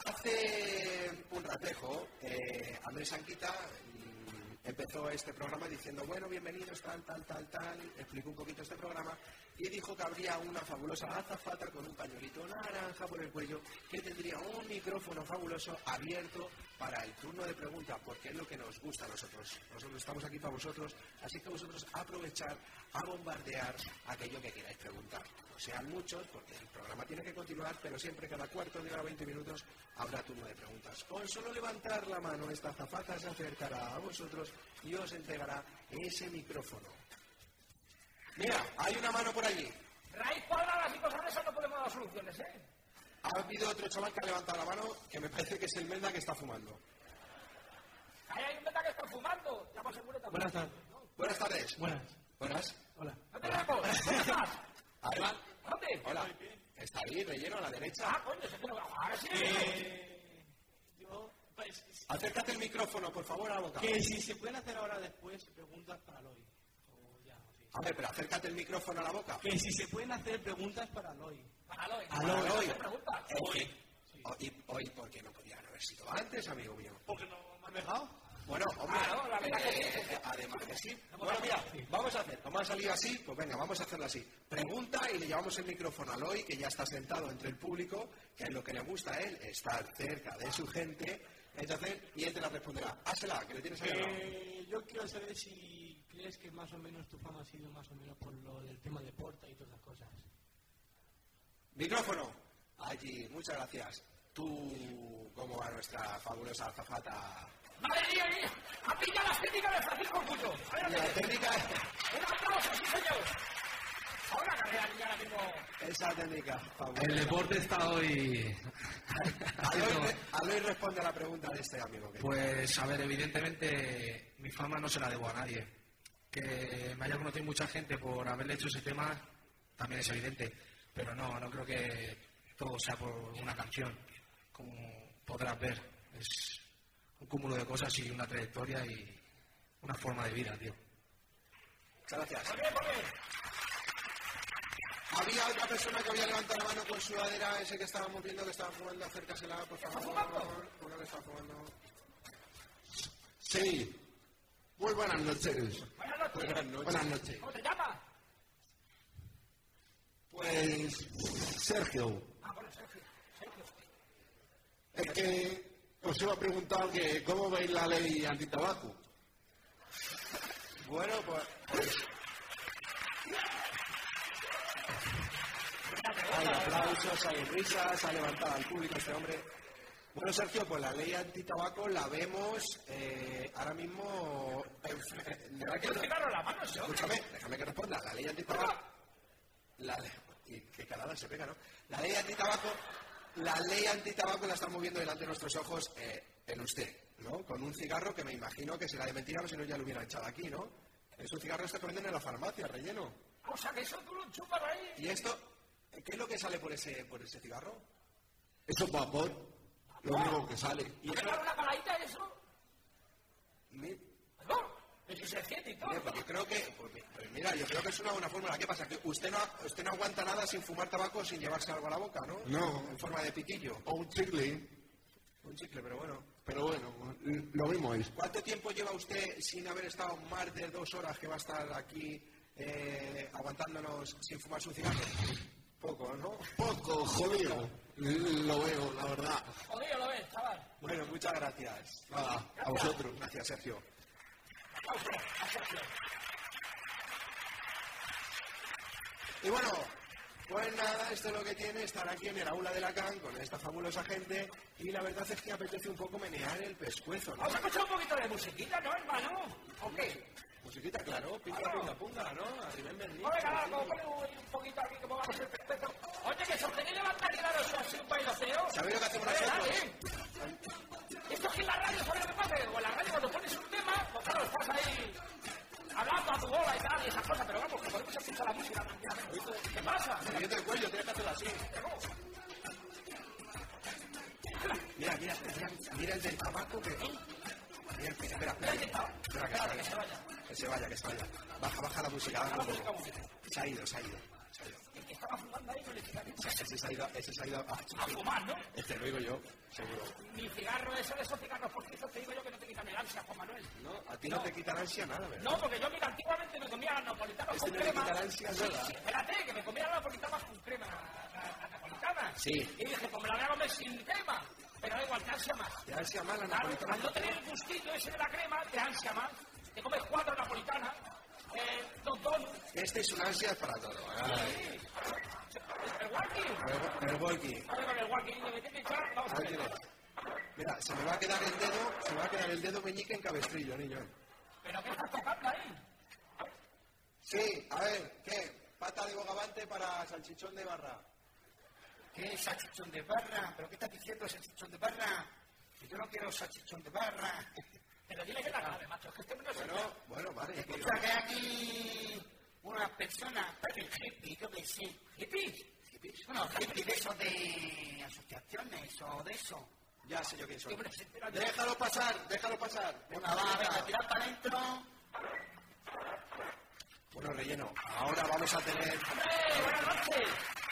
hace un ratejo, eh, Andrés Anquita mm, empezó este programa diciendo, bueno, bienvenidos, tal, tal, tal, tal, explicó un poquito este programa y dijo que habría una fabulosa azafata con un pañuelito naranja por el cuello que tendría un micrófono fabuloso abierto para el turno de preguntas, porque es lo que nos gusta a nosotros. Nosotros estamos aquí para vosotros, así que vosotros aprovechar a bombardear aquello que queráis preguntar. No sean muchos, porque el programa tiene que continuar, pero siempre cada cuarto de hora, veinte minutos, habrá turno de preguntas. Con solo levantar la mano, esta azafata se acercará a vosotros y os entregará ese micrófono. Mira, hay una mano por allí. Raíz cuadradas y cosas de esas no podemos dar soluciones, ¿eh? Ha habido otro chaval que ha levantado la mano, que me parece que es el Melda que está fumando. Ahí hay un beta que está fumando. Ya más seguro también. Buenas tardes. Buenas tardes. Buenas. Buenas. Hola. ¿No te vemos? ¿Dónde estás? Arriba. ¿Dónde? Hola. Está ahí, Relleno, a la derecha. Ah, coño, se que no... Ahora sí me veo. Eh, yo, pues, Acércate el micrófono, por favor, a la boca. que si se pueden hacer ahora después preguntas para Loy. O ya, o sí. A ver, pero acércate el micrófono a la boca. Que si se pueden hacer preguntas para Loy. Para Loy. A Loy. Hoy. Pregunta. Hoy. Hoy, hoy, ¿por qué no podían haber sido antes, amigo mío? Porque no me han dejado. Bueno, hombre, Claro, la verdad que sí. eh, además que sí. Bueno, mira, vamos a hacer, como ha salido así, pues venga, vamos a hacerlo así. Pregunta y le llevamos el micrófono a Loy, que ya está sentado entre el público, que es lo que le gusta a él, estar cerca de su gente. Entonces, y él te la responderá. Házela, que le tienes ahí al lado. Eh, yo quiero saber si crees que más o menos tu fama ha sido más o menos por lo del tema de Porta y todas las cosas. Micrófono. Allí, muchas gracias. Tú, como a nuestra fabulosa azafata. ¡Madre mía, mía! ¡Ha pillado las técnicas de Francisco Puyo! La técnica, ¡Un aplauso, sí, señor! Ahora carrera, ya la mismo... esa técnica fabulosa. El deporte está hoy... Aloy, Aloy responde a la pregunta de este amigo. Que Pues, a ver, evidentemente mi fama no se la debo a nadie. Que me haya conocido mucha gente por haberle hecho ese tema también es evidente. Pero no, no creo que todo sea por una canción, como podrás ver. Es un cúmulo de cosas y una trayectoria y una forma de vida, tío. Muchas gracias. Muy bien, muy bien. Había otra persona que había levantado la mano con sudadera, ese que estábamos viendo que estaba fumando, acércasela, por favor. fumando? Uno que está fumando. Sí. Muy buenas noches. Buenas noches. Buenas noches. Buenas noches. ¿Cómo te llamas? Pues Sergio, Ah, bueno, Sergio. Sergio. es que os iba a preguntar que cómo veis la ley antitabaco. Bueno, pues... pues- Hay aplausos, hay risas, ha levantado al público este hombre. Bueno, Sergio, pues la ley antitabaco la vemos eh, ahora mismo... eh, ¿le va que- ¿Tienes cigarro en la mano, ese hombre? Escúchame, déjame que responda. La ley antitabaco... La ley... Y qué calada se pega, ¿no? La ley antitabaco... La ley antitabaco la estamos viendo delante de nuestros ojos eh, en usted, ¿no? Con un cigarro que me imagino que será de mentira, o si no ya lo hubiera echado aquí, ¿no? Es un cigarro este que venden en la farmacia, Relleno. O sea, que eso tú lo chupas ahí. ¿Y esto? ¿Qué es lo que sale por ese, por ese cigarro? Eso es vapor. lo único que sale. ¿Y eso es una paladita eso? Mi- No, es que se siente y todo. Mira, porque creo que, pues, pues mira, yo creo que es una buena fórmula. ¿Qué pasa? Que usted no, usted no aguanta nada sin fumar tabaco, sin llevarse algo a la boca, ¿no? No. En forma de pitillo. O un chicle, Un chicle, pero bueno. pero bueno, lo mismo es. ¿Cuánto tiempo lleva usted sin haber estado más de dos horas que va a estar aquí eh, aguantándonos sin fumar su cigarro? Poco, ¿no? Poco, jodido. Lo veo, la verdad. Jodido lo ves, chaval. Bueno, muchas gracias. Nada, a vosotros. Gracias, Sergio. Aplauso, a Sergio. Y bueno, pues nada, esto es lo que tiene estar aquí en el aula de la C A N con esta fabulosa gente y la verdad es que apetece un poco menear el pescuezo, ¿no? Vamos a escuchar un poquito de musiquita, ¿no, hermano? ¿O qué? Musiquita, claro, pinga, Claro. pinga, punga, ¿no? A nivel Berlín. Oiga, Largo, ponle un poquito aquí que pongamos el respeto. Oye, que se os tenéis que levantar y daros así un bailoteo. ¿Sabéis lo que hacemos Oye, nosotros? dale. Esto es que en la radio, ¿sabes lo que pasa? O en la radio cuando pones un tema, pues claro, estás ahí hablando a tu bola y tal, y esas cosas, pero vamos, que podemos escuchar la música tranquilamente. ¿Qué pasa? Siguiente el cuello, tienes que hacerlo así. Mira, mira, mira, mira el del tabaco que... Mira, espera, espera, espera. Espera, que se vaya. Que se vaya, que se vaya. Baja, baja la música, baja la música. Se ha ido, se ha ido. Se ha ido. El que estaba fumando ahí no le quita Ese se ha ido, ese se ha ido a, a fumar, ¿no? Este lo digo yo, seguro. Mi cigarro, eso de esos cigarros postizos, te digo yo que no te quitan el ansia, Juan Manuel. No, a ti no, te quita la ansia nada, ¿verdad? No, porque yo mira, antiguamente me comía napolitanas Este con no le crema. quita la ansia nada. Sí, espérate, que me comía napolitanas con crema, la, la, la napolitana. Sí. Y dije, pues me la voy a comer sin crema, pero da igual, te ansia más. Te ansia más la Claro, napolitana. al no tener el gustito ese de la crema, te ansia más. Te comes cuatro napolitanas, eh, dos donuts. Este es un ansia para todo. Ay. El walkie. El, el walkie. A ver, con el walkie, niño, me tiene que echar, vamos a Ahí ver. tienes. Mira, se me va a quedar el dedo, se me va a quedar el dedo meñique en cabestrillo, niño. ¿Pero qué estás tocando ahí? Sí, a ver, ¿qué? Pata de bogavante para salchichón de barra. ¿Qué es salchichón de barra? ¿Pero qué estás diciendo, salchichón de barra? Que yo no quiero salchichón de barra. Pero dile que la clave, macho, es que este no se Bueno, bueno, vale. que- Escucha, que hay aquí una persona, parece hippie, yo qué sé. ¿Hippies? Bueno, hippie de eso de asociaciones o de eso. Ya sé yo quién soy. Hombre, se entera de- Déjalo pasar, déjalo pasar. Venga, va, venga, tirar para adentro. Bueno, relleno, ahora vamos a tener... ¡Hombre, buenas noches!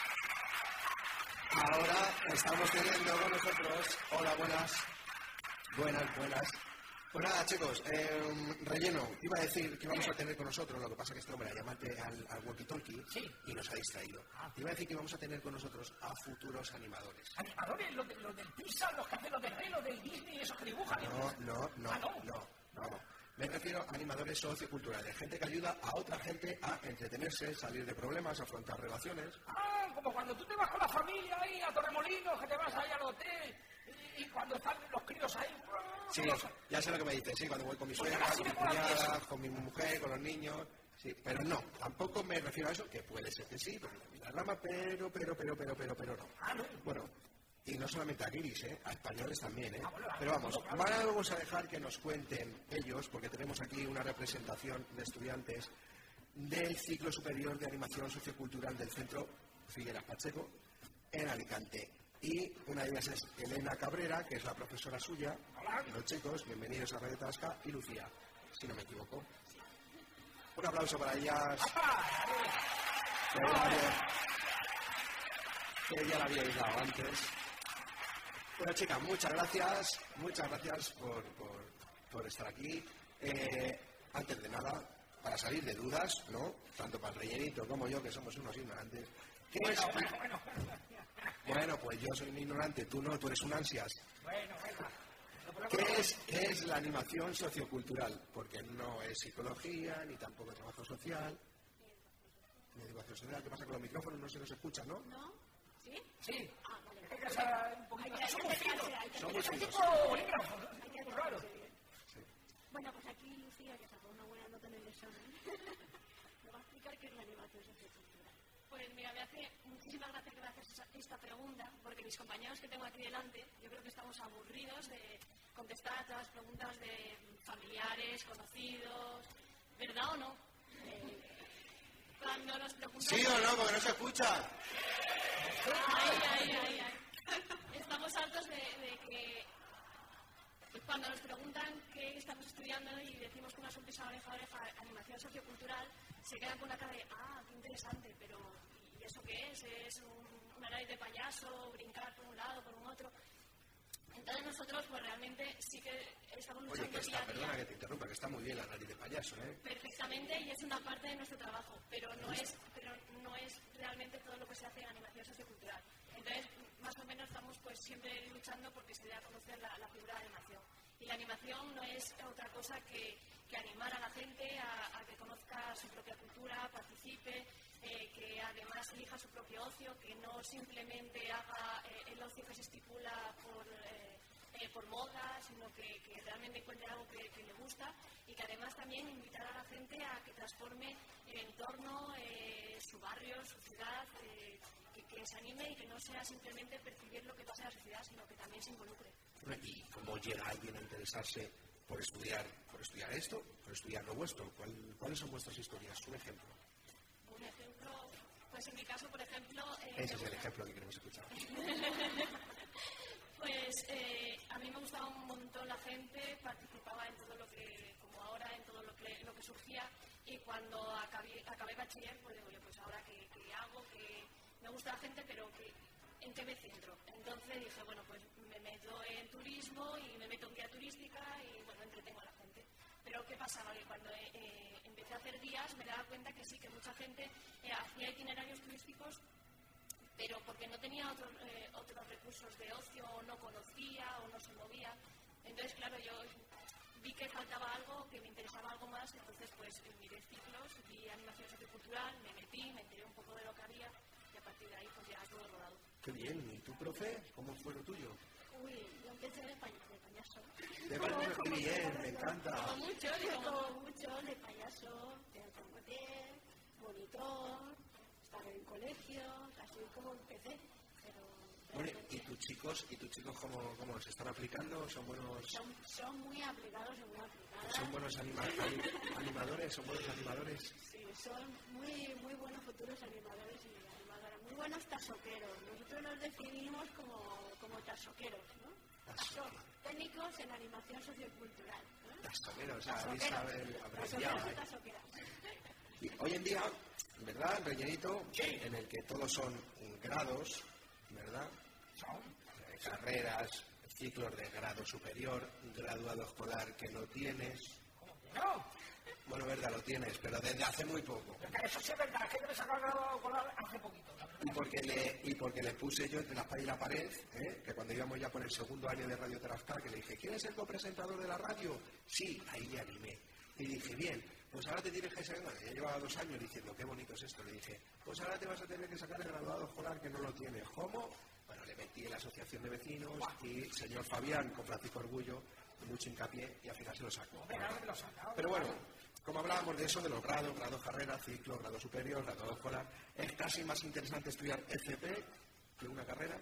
Ahora estamos teniendo con nosotros... Hola, buenas. Buenas, buenas. Pues nada, chicos, eh, relleno, iba a decir que íbamos a tener con nosotros, lo que pasa que este hombre, a llamarte al, al walkie-talkie Sí. y nos ha distraído. Te iba a decir que íbamos a tener con nosotros a futuros animadores. Animadores, los, de, los del Pixar, los que hacen los de Rey, los del Disney, esos que dibujan. No, no, no, Ah, ¿no? no, no. Me refiero a animadores socioculturales, gente que ayuda a otra gente a entretenerse, salir de problemas, afrontar relaciones. Ah, como cuando tú te vas con la familia ahí a Torremolinos, que te vas ahí al hotel, y, y cuando están los críos ahí... Sí, ya sé lo que me dices, sí, cuando voy con mi suegra, Pues con mi así me mola cuñada, con mi mujer, con los niños, sí, pero no, tampoco me refiero a eso, que puede ser que sí, porque la rama, pero, pero, pero, pero, pero, pero no. Ah, no. Bueno, y no solamente a guiris, ¿eh? A españoles también, ¿eh? Ah, bueno, Pero vamos, claro, claro. ahora vamos a dejar que nos cuenten ellos, porque tenemos aquí una representación de estudiantes del ciclo superior de animación sociocultural del Centro Figueras Pacheco en Alicante. Y una de ellas es Elena Cabrera, que es la profesora suya. Hola. Los chicos, bienvenidos a Radio Tasca, y Lucía, si no me equivoco. Un aplauso para ellas. Que ya, que ya la habíais dado antes. Bueno, chicas, muchas gracias. Muchas gracias por, por, por estar aquí. Eh, antes de nada, para salir de dudas, ¿no? Tanto para el rellenito como yo, que somos unos ignorantes. ¿Qué es? Bueno, bueno, bueno. Bueno, pues yo soy un ignorante, tú no, tú eres un ansias. Bueno, venga. ¿Qué es, qué es la animación sociocultural? Porque no es psicología, ni tampoco trabajo social, ni educación social. ¿Qué pasa con los micrófonos? No se nos escucha, ¿no? ¿No? ¿Sí? Sí. Ah, vale. Hay que hacer un poquito... Hay que Son muy finos. acercarse, hay que Son muy Es finos. tipo bolígrafo, ¿no? Hay que Muy raro. acercarse. Bueno, pues aquí Lucía, que sacó una buena nota en el examen, me va a explicar qué es la animación sociocultural. Pues mira, me hace muchísimas gracias que me haces esa- esta pregunta, porque mis compañeros que tengo aquí delante, yo creo que estamos aburridos de contestar a todas las preguntas de familiares, conocidos, ¿verdad o no? Eh, cuando nos preguntamos... ¿Sí o no? Porque no se escucha. Ay, ay, ay, ay. Estamos hartos de, de que cuando nos preguntan qué estamos estudiando y decimos con una sonrisa oreja a oreja animación sociocultural, se quedan con la cara de, ah, qué interesante, pero ¿y eso qué es? ¿Es un, una nariz de payaso, brincar por un lado, por un otro? Entonces nosotros pues realmente sí que estamos luchando. Oye, que está, perdona que te interrumpa, que está muy bien la nariz de payaso, ¿eh? Perfectamente, y es una parte de nuestro trabajo, pero no es, pero no es realmente todo lo que se hace en animación sociocultural. Entonces, más o menos estamos pues siempre luchando porque se dé a conocer la, la figura de animación. Y la animación no es otra cosa que, que animar a la gente a, a que conozca su propia cultura, participe, eh, que además elija su propio ocio, que no simplemente haga eh, el ocio que se estipula por, eh, eh, por moda, sino que, que realmente encuentre algo que, que le gusta, y que además también invitar a la gente a que transforme el entorno, eh, su barrio, su ciudad, eh, que, que se anime y que no sea simplemente percibir lo que pasa en la sociedad, sino que también se involucre. ¿Y cómo llega alguien a interesarse por estudiar, por estudiar esto, por estudiar lo vuestro? ¿Cuál, ¿Cuáles son vuestras historias? Un ejemplo. Un ejemplo, pues en mi caso, por ejemplo... Eh, Ese es el ejemplo que queremos escuchar. Pues eh, a mí me gustaba un montón la gente, participaba en todo lo que, como ahora, en todo lo que, lo que surgía, y cuando acabé, acabé bachiller, pues digo, pues ahora qué, qué hago, que me gusta la gente, pero que, ¿en qué me centro? Entonces dije, bueno, pues me meto en turismo y me meto en guía turística y, bueno, entretengo a la gente. Pero ¿qué pasaba? Que cuando eh, empecé a hacer guías me daba cuenta que sí, que mucha gente eh, hacía itinerarios turísticos, pero porque no tenía otros, eh, otros recursos de ocio, o no conocía, o no se movía. Entonces, claro, yo vi que faltaba algo, que me interesaba algo más, entonces pues miré ciclos, vi animación sociocultural, me metí, me enteré un poco de lo que había, y a partir de ahí pues ya todo rodado. Qué bien, ¿y tú, profe? ¿Cómo fue lo tuyo? Uy, yo empecé de, pay de payaso. De payaso, qué bien, me encanta. Como mucho, como mucho, de payaso, teatro amateur, monitor, estar en colegios, así como empecé. Pero Bueno, ¿y tus chicos, y tus chicos cómo, cómo se están aplicando? ¿Son buenos, son, son muy aplicados y muy aplicadas. son buenos anima animadores? ¿Son buenos animadores? Sí, son muy, muy buenos futuros animadores y animadoras, muy buenos tasoqueros. Nosotros nos definimos como, como tasoqueros, ¿no? Taso, técnicos en animación sociocultural, ¿no? Tasoqueros, o sea, habéis abreviado. Tasoqueros. Y hoy en día, ¿verdad, Rellenito? Sí. En el que todos son grados, ¿verdad? Son eh, carreras, ciclos de grado superior, graduado escolar que no tienes. ¿Cómo que no? Bueno, verdad, lo tienes, pero desde hace muy poco. Eso sí es verdad, que yo me he sacado el grado escolar hace poquito. Y porque, le, y porque le puse yo entre la espalda y la pared, ¿eh? Que cuando íbamos ya por el segundo año de Radio Tarascar, que le dije, ¿quién es el copresentador de la radio? Sí, ahí le animé. Y dije, bien, pues ahora te tienes que sacar, bueno, ya llevaba dos años diciendo, qué bonito es esto, le dije, pues ahora te vas a tener que sacar el graduado escolar que no lo tienes. ¿Cómo? Bueno, le metí en la asociación de vecinos y señor Fabián, con Francisco Orgullo, mucho hincapié, y al final se lo sacó. Pero bueno, como hablábamos de eso, de los grados, grados carrera, ciclo, grado superior, grado escolar, ¿es casi más interesante estudiar F P que una carrera?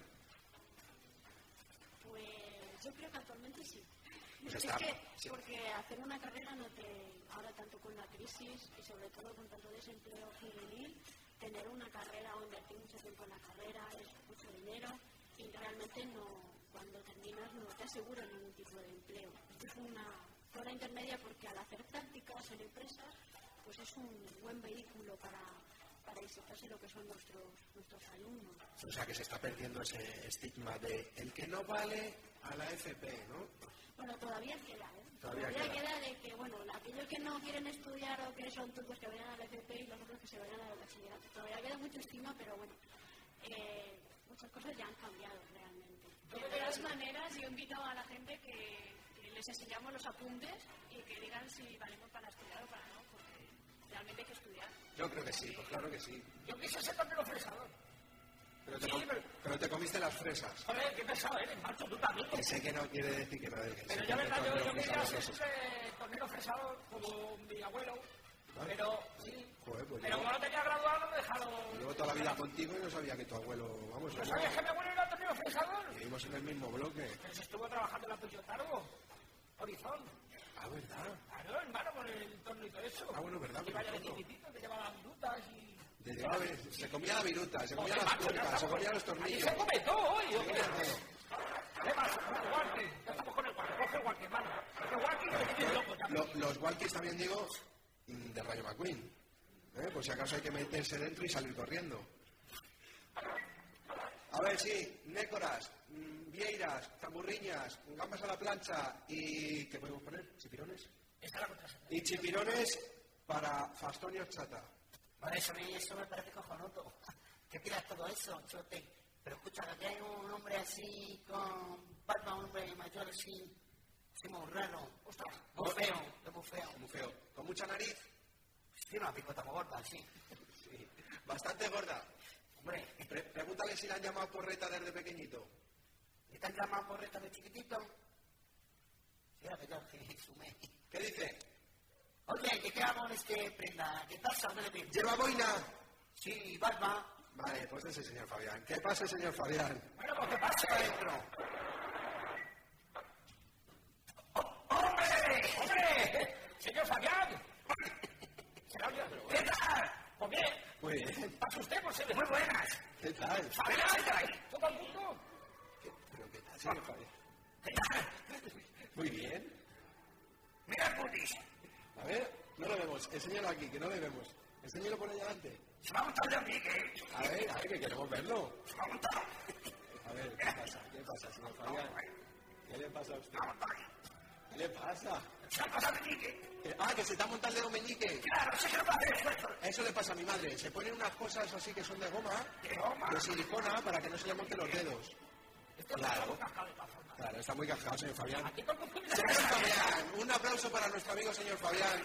Pues yo creo que actualmente sí. Pues es está, que, sí. Porque hacer una carrera no te... Ahora tanto con la crisis y sobre todo con tanto desempleo juvenil, tener una carrera o invertir mucho tiempo en la carrera es mucho dinero y realmente no, cuando terminas no te asegura ningún tipo de empleo. Esto es una prueba intermedia porque al hacer prácticas en empresas, pues es un buen vehículo para, para insertarse en lo que son nuestros, nuestros alumnos. O sea que se está perdiendo ese estigma de el que no vale a la F P, ¿no? Bueno, todavía queda, ¿eh? Todavía, todavía queda. queda de que, bueno, aquellos que no quieren estudiar o que son turcos que vayan a la F P y los otros que se vayan a la bachillerato. Todavía queda mucho estigma, pero bueno, eh, muchas cosas ya han cambiado realmente. De todas maneras, yo invito a la gente que, que les enseñamos los apuntes y que digan si valemos para estudiar o para no, porque realmente hay que estudiar. Yo creo que sí, pues claro que sí. Yo quise ser también los fresador. Pero te, Sí, com pero- pero te comiste las fresas. Joder, qué pesado eres, macho, tú también. Que sé que no quiere decir que no dejes. Pero yo, verdad, yo, yo quería ser siempre tornero fresador como mi abuelo. Vale. Pero, sí. Joder, pues Pero yo, como no tenía graduado, no me dejaron. llevo toda la vida contigo y no sabía que tu abuelo, vamos, ¿No sabías que mi abuelo era tornero fresador? vivimos en el mismo bloque. Pero se estuvo trabajando en la Puyotargo, Horizon. Ah, ¿verdad? Claro, hermano, con el torno y todo eso. Ah, bueno, verdad, Y vaya de Horizon. chiquitito, que llevaba las virutas y... De llevar- se comía la viruta, se comía Joder, las macho, ya tuercas, se estamos- comía los Aquí tornillos. se come todo hoy. Se ¿o qué? comía todo. ¿Qué pasa? Bueno, los walkies también digo de Rayo McQueen. ¿Eh? Por si acaso hay que meterse dentro y salir corriendo. A ver, sí, nécoras, mmm, vieiras, zamburriñas, gambas a la plancha y... ¿qué podemos poner? ¿Chipirones? Esa es la contraseña. Y chipirones para Fastonio Chata. Vale, eso, me, eso me parece cojonudo. ¿Qué pidas todo eso, Chote? Pero escucha, que hay un hombre así con barba, un hombre mayor así, así muy raro. Ostras, muy feo, es muy feo. Muy feo. ¿Con mucha nariz? Sí, una picota muy gorda, sí. Sí, bastante gorda. Hombre, Pre pregúntale si le han llamado porreta desde pequeñito. ¿y te han llamado porreta de chiquitito? Sí, era que yo que sumé. ¿Qué dice? Oye, ¿qué quedamos en este prenda? ¿Qué pasa? ¿Dónde le ven? ¿Lleva boina? Sí, barba. Vale, pues ese señor Fabián. ¿Qué pasa, señor Fabián? Bueno, pues ¿qué pasa adentro? ¡Oh, ¡Hombre! ¡Hombre! ¡Señor Fabián! ¿Qué tal? Pues bien. Muy bien. ¿Pasa usted por ser muy buenas? ¿Qué tal? ¡Fabián! ¿Todo el mundo? ¿Qué, ¿Pero qué tal, señor Fabián? ¿Qué tal? Muy bien. Mira el putis. A ver, no lo vemos. Enséñalo aquí, que no lo vemos. Enséñalo por ahí adelante. Se va a montar de mí, ¿qué? A ver, a ver, que queremos verlo. Se va a montar. A ver, ¿qué pasa? ¿Qué pasa, señor Fabián? ¿Qué le pasa a usted? ¿Qué le pasa? Se ha pasado el meñique. Eh, Ah, que se está montando el dedo meñique. Claro, sí que no va a hacer esfuerzo. Eso le pasa a mi madre. Se ponen unas cosas así que son de goma, ¿De goma? de silicona, para que no se le monten los dedos. Claro. Cascado de todas formas. Claro, está muy cascado, señor Fabián. Aquí todo el mundo Señor Fabián, un aplauso para nuestro amigo señor Fabián.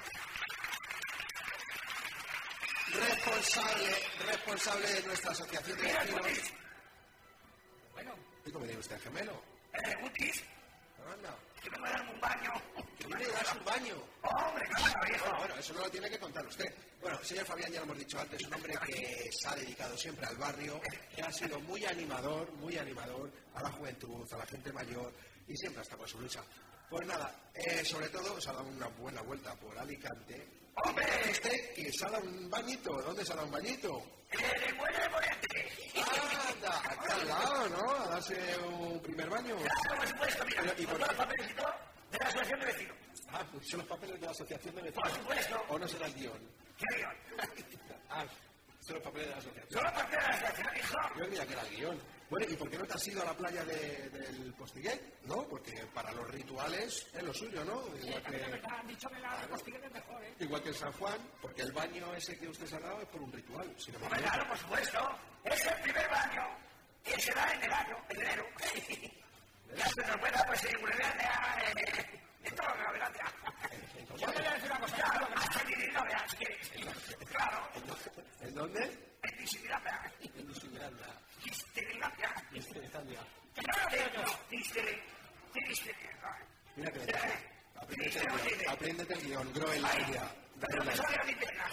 Responsable, responsable de nuestra asociación de Mira el vecinos. putis. Bueno, ¿Y cómo dice usted, gemelo? el putis. Anda, Que me va a dar un baño. que viene a darse un baño. Hombre, claro, viejo. Bueno, bueno, eso no lo tiene que contar usted. Bueno, señor Fabián, ya lo hemos dicho antes, un hombre que se ha dedicado siempre al barrio, que ha sido muy animador, muy animador a la juventud, a la gente mayor, y siempre ha estado con su lucha. Pues nada, eh, sobre todo se ha dado una buena vuelta por Alicante. ¡Hombre! Este que se ha dado un bañito. ¿Dónde se ha dado un bañito? ¡En el muelle de Morente! ¡Anda! Aquí al lado, ¿no? A darse un primer baño. Claro, por supuesto, mira. Pero, ¿y Con por todos los qué? papeles y todo de la asociación de vecinos. Ah, pues son los papeles de la asociación de Por vecinos. supuesto. ¿O no será el guión? ¿Qué guión? Ah, son los papeles de la asociación. Son los papeles de la asociación, hijo. Yo mira que era el guión. Bueno, ¿y por qué no te has ido a la playa de, del Postiguet? ¿No? Porque para los rituales es lo suyo, ¿no? Igual que, Han dicho que la Postiguet es mejor, ¿eh? igual que en San Juan, porque el baño ese que usted se ha dado es por un ritual. Si no me Hombre, equivoco. claro, por supuesto. Es el primer baño que se da en el año, en enero. Ya se nos pueda, pues, seguridad eh, en todo lo que la verdad. Yo te voy a decir una cosa. Claro, hasta que no veas que... Claro, ¿En dónde? en Disneylandia. En Disneylandia. Disneylandia. Disneylandia. Que no lo veo yo. Disney. Disneylandia. Mira que le apréndete el guión, apréndete el guión, Groenlandia. Pero me sale a mi pierna.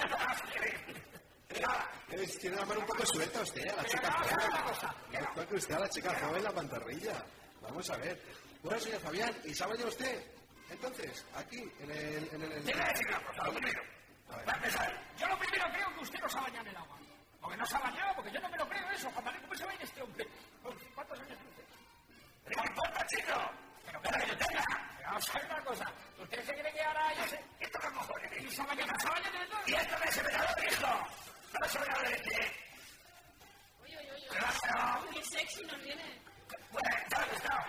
Es, tiene la mano un poco suelta usted, a la chica joven. No toque usted a la chica joven la pantorrilla. Vamos a ver. Bueno, señor Fabián, ¿y sabe ya usted? Entonces, aquí, en el... En el, Te voy a decir una cosa, lo primero. A ver. Va a empezar. Yo lo primero creo que usted no se ha bañado en el agua. Porque no se ha bañado, porque yo no me lo creo eso. Juan Manuel, ¿cómo se baña este hombre? ¿Cuántos años tiene usted? ¿Qué me importa, chico? Pero que que yo tenga. Pero vamos a ver una cosa. ¿Usted se cree que ahora ya se... Esto no es cojones. ¿Y se ha bañado? ¿Se ha bañado en el Y esto no es seminador, hijo. No es seminador de leche. Oye, oye, oye. Claro. Qué sexy nos viene. Bueno, ya le ha gustado.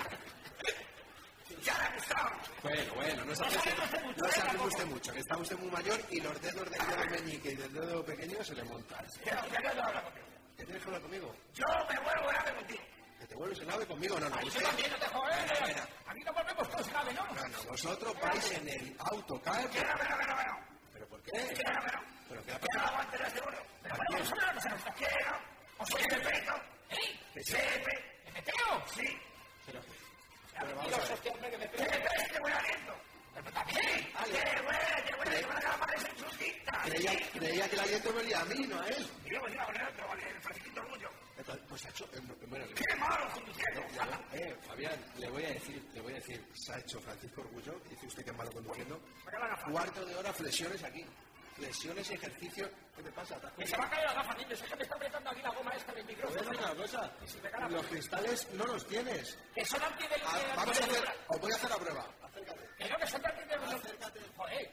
Ya le ha gustado. Bueno, bueno, no se asuste, no se asuste usted mucho, que está usted muy mayor y los dedos del dedo meñique y del dedo pequeño se le montan. Pero que no habla conmigo. ¿Qué tienes que hablar conmigo? Yo me vuelvo grave contigo. ¿Que te vuelves en ave conmigo? No, no, Yo usted... también no te jodes. Mira. Aquí nos volvemos todos grave, ¿no? No, no, vosotros vais en el autocar. Que no, que no, que no, que no. ¿Pero por qué? Que no, que no. ¿Pero qué ha Que no pasado? aguante el seguro. Pero ¿Para bueno, quién? vamos a ver una cosa. Que no. ¿Os oye el peito? ¿Eh? Sepe. ¿Me meteo? Sí. Pero, pero vamos a ver. Este hombre que me ¿Qué pega. ves? ¡Qué buen aliento! Pero también. ¡Qué bueno, qué bueno! ¡Que van a acabar esa chustita! Creía, creía que el aliento me olía a mí, no a él. Y luego iba a poner otro, vale, el francisquito orgullo. Entonces, pues ha hecho... eh, bueno, le- ¡Qué malo conduciendo! ya lo- eh, Fabián, le voy a decir, le voy a decir, se ha hecho Francisco Orgullo, dice usted que es malo conduciendo. Cuarto de hora, flexiones aquí. Flexiones y ejercicios. ¿Qué te pasa? ¿Te has Que se va a caer la gafa, niño. Es que me está apretando aquí la goma esta del Voy a micrófono. decir una cosa, los cristales no los tienes. Que son anti del... Ah, vamos a hacer, os voy a hacer la prueba. Acércate. Creo que se trata de los... Joder.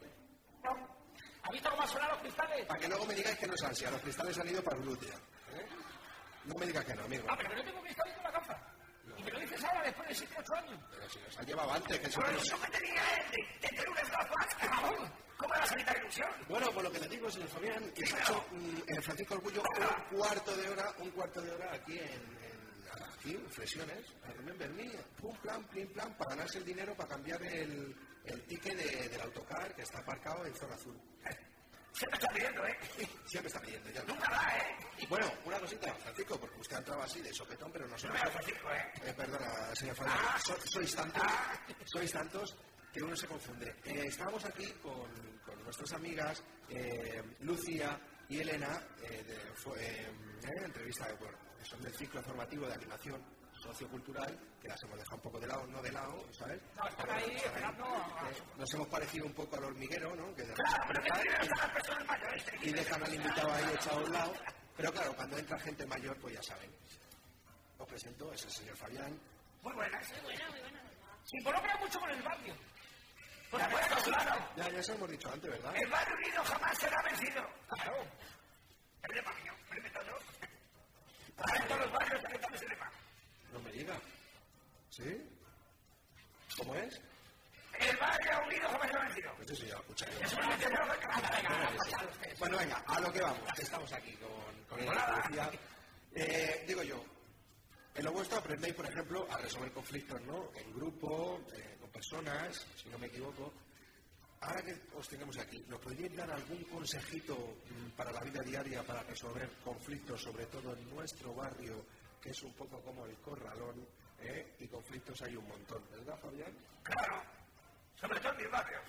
¿Ha visto cómo suenan los cristales? Para que luego me digáis que no es ansia, los cristales han ido para glútea. ¿Eh? No me digas que no, amigo. Ah, pero yo tengo cristales en la gafa. No. Y me lo dices ahora, después de siete u ocho años. Pero si los han llevado antes, que eso... Pero eso que tenía es de tener unas gafas, cabrón. ¿Cómo era sanita de ilusión? Bueno, por lo que le digo, señor Fabián, que se ha hecho en Francisco Orgullo un cuarto de hora, un cuarto de hora aquí en, en aquí, en Flexiones, a Remember Me, pum, plan, plim, plan, para ganarse el dinero para cambiar el, el ticket de, del autocar que está aparcado en zona azul. Siempre está pidiendo, ¿eh? Siempre está pidiendo, ya. Nunca da, ¿eh? Bueno, una cosita, Francisco, porque usted ha entrado así de sopetón, pero nosotros... No, Francisco, ¿eh? eh perdona, señor Fabián, Ah. so, sois tantos, ah. sois tantos que uno se confunde. Eh, estábamos aquí con, con nuestras amigas eh, Lucía y Elena, eh, de, fue, eh, eh, entrevista de, bueno, son del ciclo formativo de animación sociocultural, que las hemos dejado un poco de lado, no de lado, ¿sabes? No, están ahí esperando... Eh, nos hemos parecido un poco al hormiguero, ¿no? Que de Claro, pero que primero están las personas mayores. y dejan al invitado ahí echado a un lado. Pero claro, cuando entra gente mayor, pues ya saben. Os presento, es el señor Fabián. Muy buenas. Muy buena, muy buena. Se involucra mucho con el barrio. Pues bueno, claro. Ya, ya se lo hemos dicho antes, ¿verdad? El barrio unido jamás será vencido. Claro. El lema mío, el todo. Para en todos los barrios se metan ese lema. No me diga. ¿Sí? ¿Cómo es? El barrio unido jamás será vencido. Pues eso ya lo escuché. Eso es lo que tengo que venga, Bueno, venga, a lo que vamos. Estamos aquí con, con la policía. Eh, digo yo, en lo vuestro aprendéis, por ejemplo, a resolver conflictos, ¿no? En grupo, eh, con personas, si no me equivoco. Ahora que os tenemos aquí, ¿nos podríais dar algún consejito mm, para la vida diaria, para resolver conflictos, sobre todo en nuestro barrio, que es un poco como el corralón, ¿eh? Y conflictos hay un montón, ¿verdad, Fabián? Claro, sobre todo en mis barrios.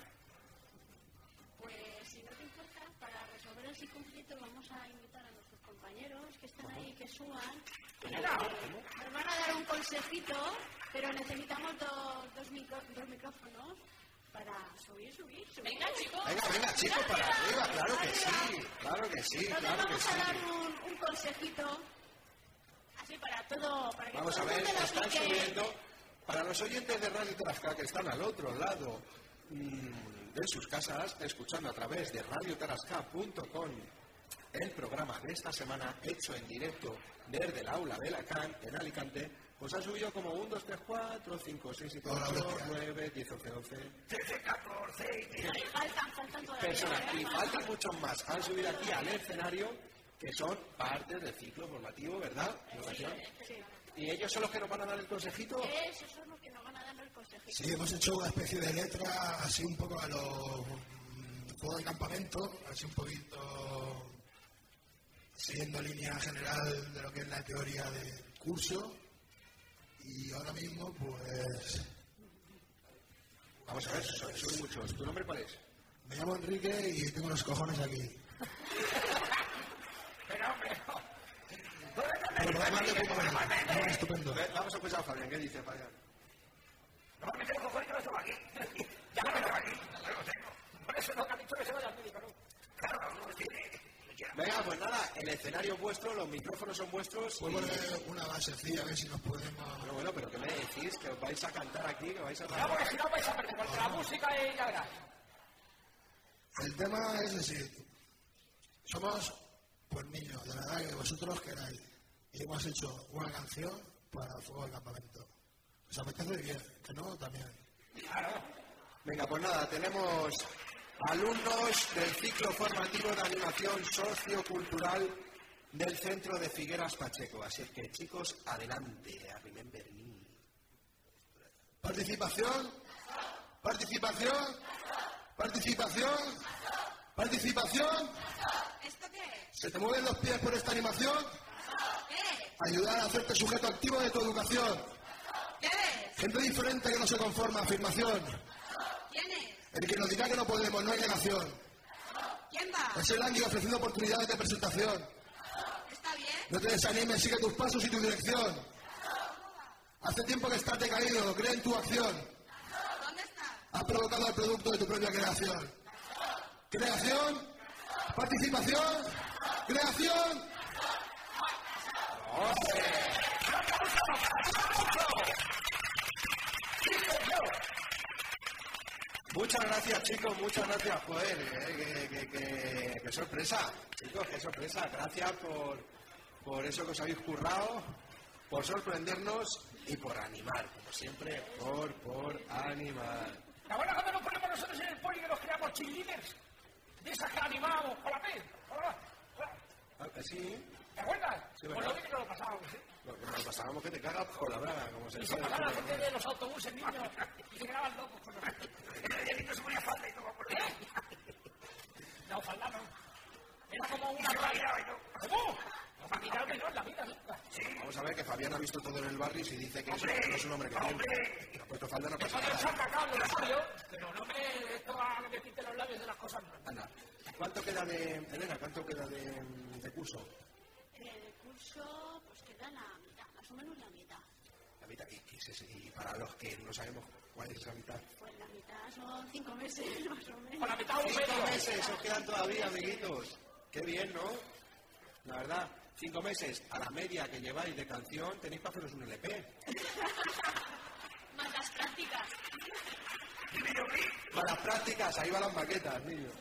Pues si no te importa, para resolver ese conflicto vamos a invitar a nuestros compañeros que están ahí, que suban. Nos van a dar un consejito, pero necesitamos dos, dos, micro, dos micrófonos para subir, subir, subir. Venga, chicos. Venga, venga, chicos, para arriba, claro que sí, claro que sí, Entonces claro que vamos a sí. dar un, un consejito, así para todo, para que Vamos a todo el ver, mundo lo están aplique. subiendo. Para los oyentes de Radio Tarasca que están al otro lado mmm, de sus casas, escuchando a través de radio tarasca punto com el programa de esta semana hecho en directo desde el aula de la C A N en Alicante, pues han subido como uno, dos, tres, cuatro, cinco, seis, siete, ocho, nueve, diez, once, doce trece, catorce, Faltan, faltan todavía. personas. Y ¿eh? faltan muchos más. Han subido aquí al escenario, que son parte del ciclo formativo, ¿verdad? Sí. Y ellos son los que nos van a dar el consejito. Esos son los que nos van a dar el consejito. Sí, hemos hecho una especie de letra así un poco a los juegos de campamento, así un poquito siguiendo línea general de lo que es la teoría del curso. Y ahora mismo, pues... Vamos a ver, son, son muchos. ¿Tu nombre cuál es? Me llamo Enrique y tengo los cojones aquí. Pero, pero... Pero además de cómo ven, estupendo. Vamos a escuchar a Fabián. ¿Qué dice Fabián? Normalmente los cojones yo los tengo aquí. Ya no los tengo aquí, ya los tengo. Por eso no, que han dicho que se vaya al médico, ¿no? Claro, no los tiene. Venga, pues nada, el escenario es vuestro, los micrófonos son vuestros. Pues bueno, una base sencilla, a ver si nos podemos... Bueno, bueno, pero ¿qué me decís? ¿Que os vais a cantar aquí? ¿Que vais a No, porque si no vais a perder, porque la música es ya verás. El tema es decir, somos pues niños, de la edad que vosotros queráis. Y hemos hecho una canción para el fuego del campamento. ¿Os apetece bien? Que no, también. Claro. Venga, pues nada, tenemos alumnos del ciclo formativo de animación sociocultural del Centro de Figueras Pacheco. Así es que, chicos, adelante, a Remember Me. Participación, participación, participación, participación. ¿Esto qué es? ¿Se te mueven los pies por esta animación? ¿Qué? Ayudar a hacerte sujeto activo de tu educación. ¿Qué es? Gente diferente que no se conforma, afirmación. ¿Quién es? El que nos diga que no podemos, no hay negación. ¿Quién va? Es el ángel ofreciendo oportunidades de presentación. ¿Está bien? No te desanimes, sigue tus pasos y tu dirección. Hace tiempo que estás decaído, cree en tu acción. ¿Dónde está? Has provocado el producto de tu propia creación. Creación, participación, creación. muchas gracias, chicos, muchas gracias, joder, eh, que, que, que, que sorpresa, chicos, qué sorpresa. Gracias por, por eso que os habéis currado, por sorprendernos y por animar, como siempre, por, por animar. ¿Te acuerdas cuando nos ponemos nosotros en el poli que nos creamos cheerleaders? De esas que animamos con la P. Ah, sí. ¿Te acuerdas? Sí, pues lo que nos lo pasábamos, ¿eh? Lo que nos pasábamos que te cagas por la braga, como se Y dice. se pasaba la gente de los autobuses, niños, y se quedaban locos con nosotros. El Dieguito se ponía falda y todo, por ahí. No, falda no. Era como una realidad. ¿Cómo? No, para quitarme no en la vida. Sí. Vamos a ver que Fabián ha visto todo en el barrio y si dice que eso no es un hombre que tiene. Que ha puesto falda no pasa Eso nada. saca cable, lo sabio, pero no me... Esto a que me pinte los labios de las cosas no. Anda. ¿Cuánto queda de... Elena, cuánto queda de, de curso? Eh, de curso, pues queda la mitad, más o menos la mitad. La mitad. ¿Y, qué es ese? Y para los que no sabemos cuál es esa mitad. Pues la mitad son cinco meses, más o menos. Con la mitad un Cinco medio. meses, os quedan todavía, amiguitos. Qué bien, ¿no? La verdad, cinco meses a la media que lleváis de canción, tenéis para haceros un L P. Más las prácticas. Para las prácticas, ahí van las maquetas, niños.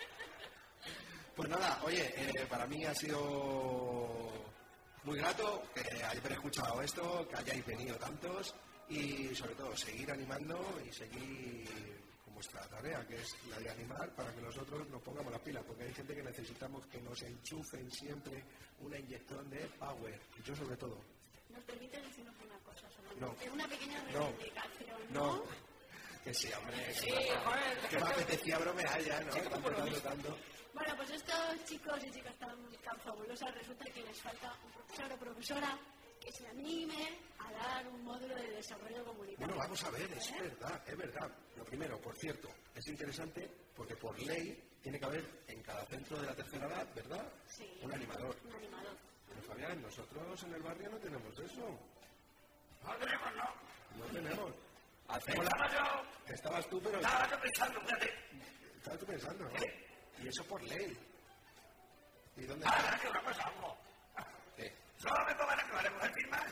Pues nada, oye, eh, para mí ha sido muy grato que hayáis escuchado esto, que hayáis venido tantos y sobre todo seguir animando y seguir con vuestra tarea, que es la de animar para que nosotros nos pongamos las pilas, porque hay gente que necesitamos que nos enchufen siempre una inyección de power, y yo sobre todo. ¿Nos permite decirnos una cosa No. solamente? Una pequeña No. reivindicación, No, ¿no? que sí, hombre, Sí, que, me- joder, que me apetecía bromear ya, ¿no? Tanto, tanto, tanto. Bueno, pues estos chicos y chicas tan, tan fabulosas, resulta que les falta un profesor o profesora que se anime a dar un módulo de desarrollo comunitario. Bueno, vamos a ver, es ¿Eh? verdad, es verdad. Lo primero, por cierto, es interesante porque por ley tiene que haber en cada centro de la tercera edad, ¿verdad? Sí. Un animador. Un animador. Pero Fabián, nosotros en el barrio no tenemos eso. No tenemos, no. No tenemos. Hacemos la... Que estabas tú, pero... Estaba yo pensando, fíjate. Estabas tú pensando, ¿no? Y eso por ley. ¿Y dónde Ah, está? que una cosa, algo. ¿Qué? Solo me pongan a que vale poder firmar.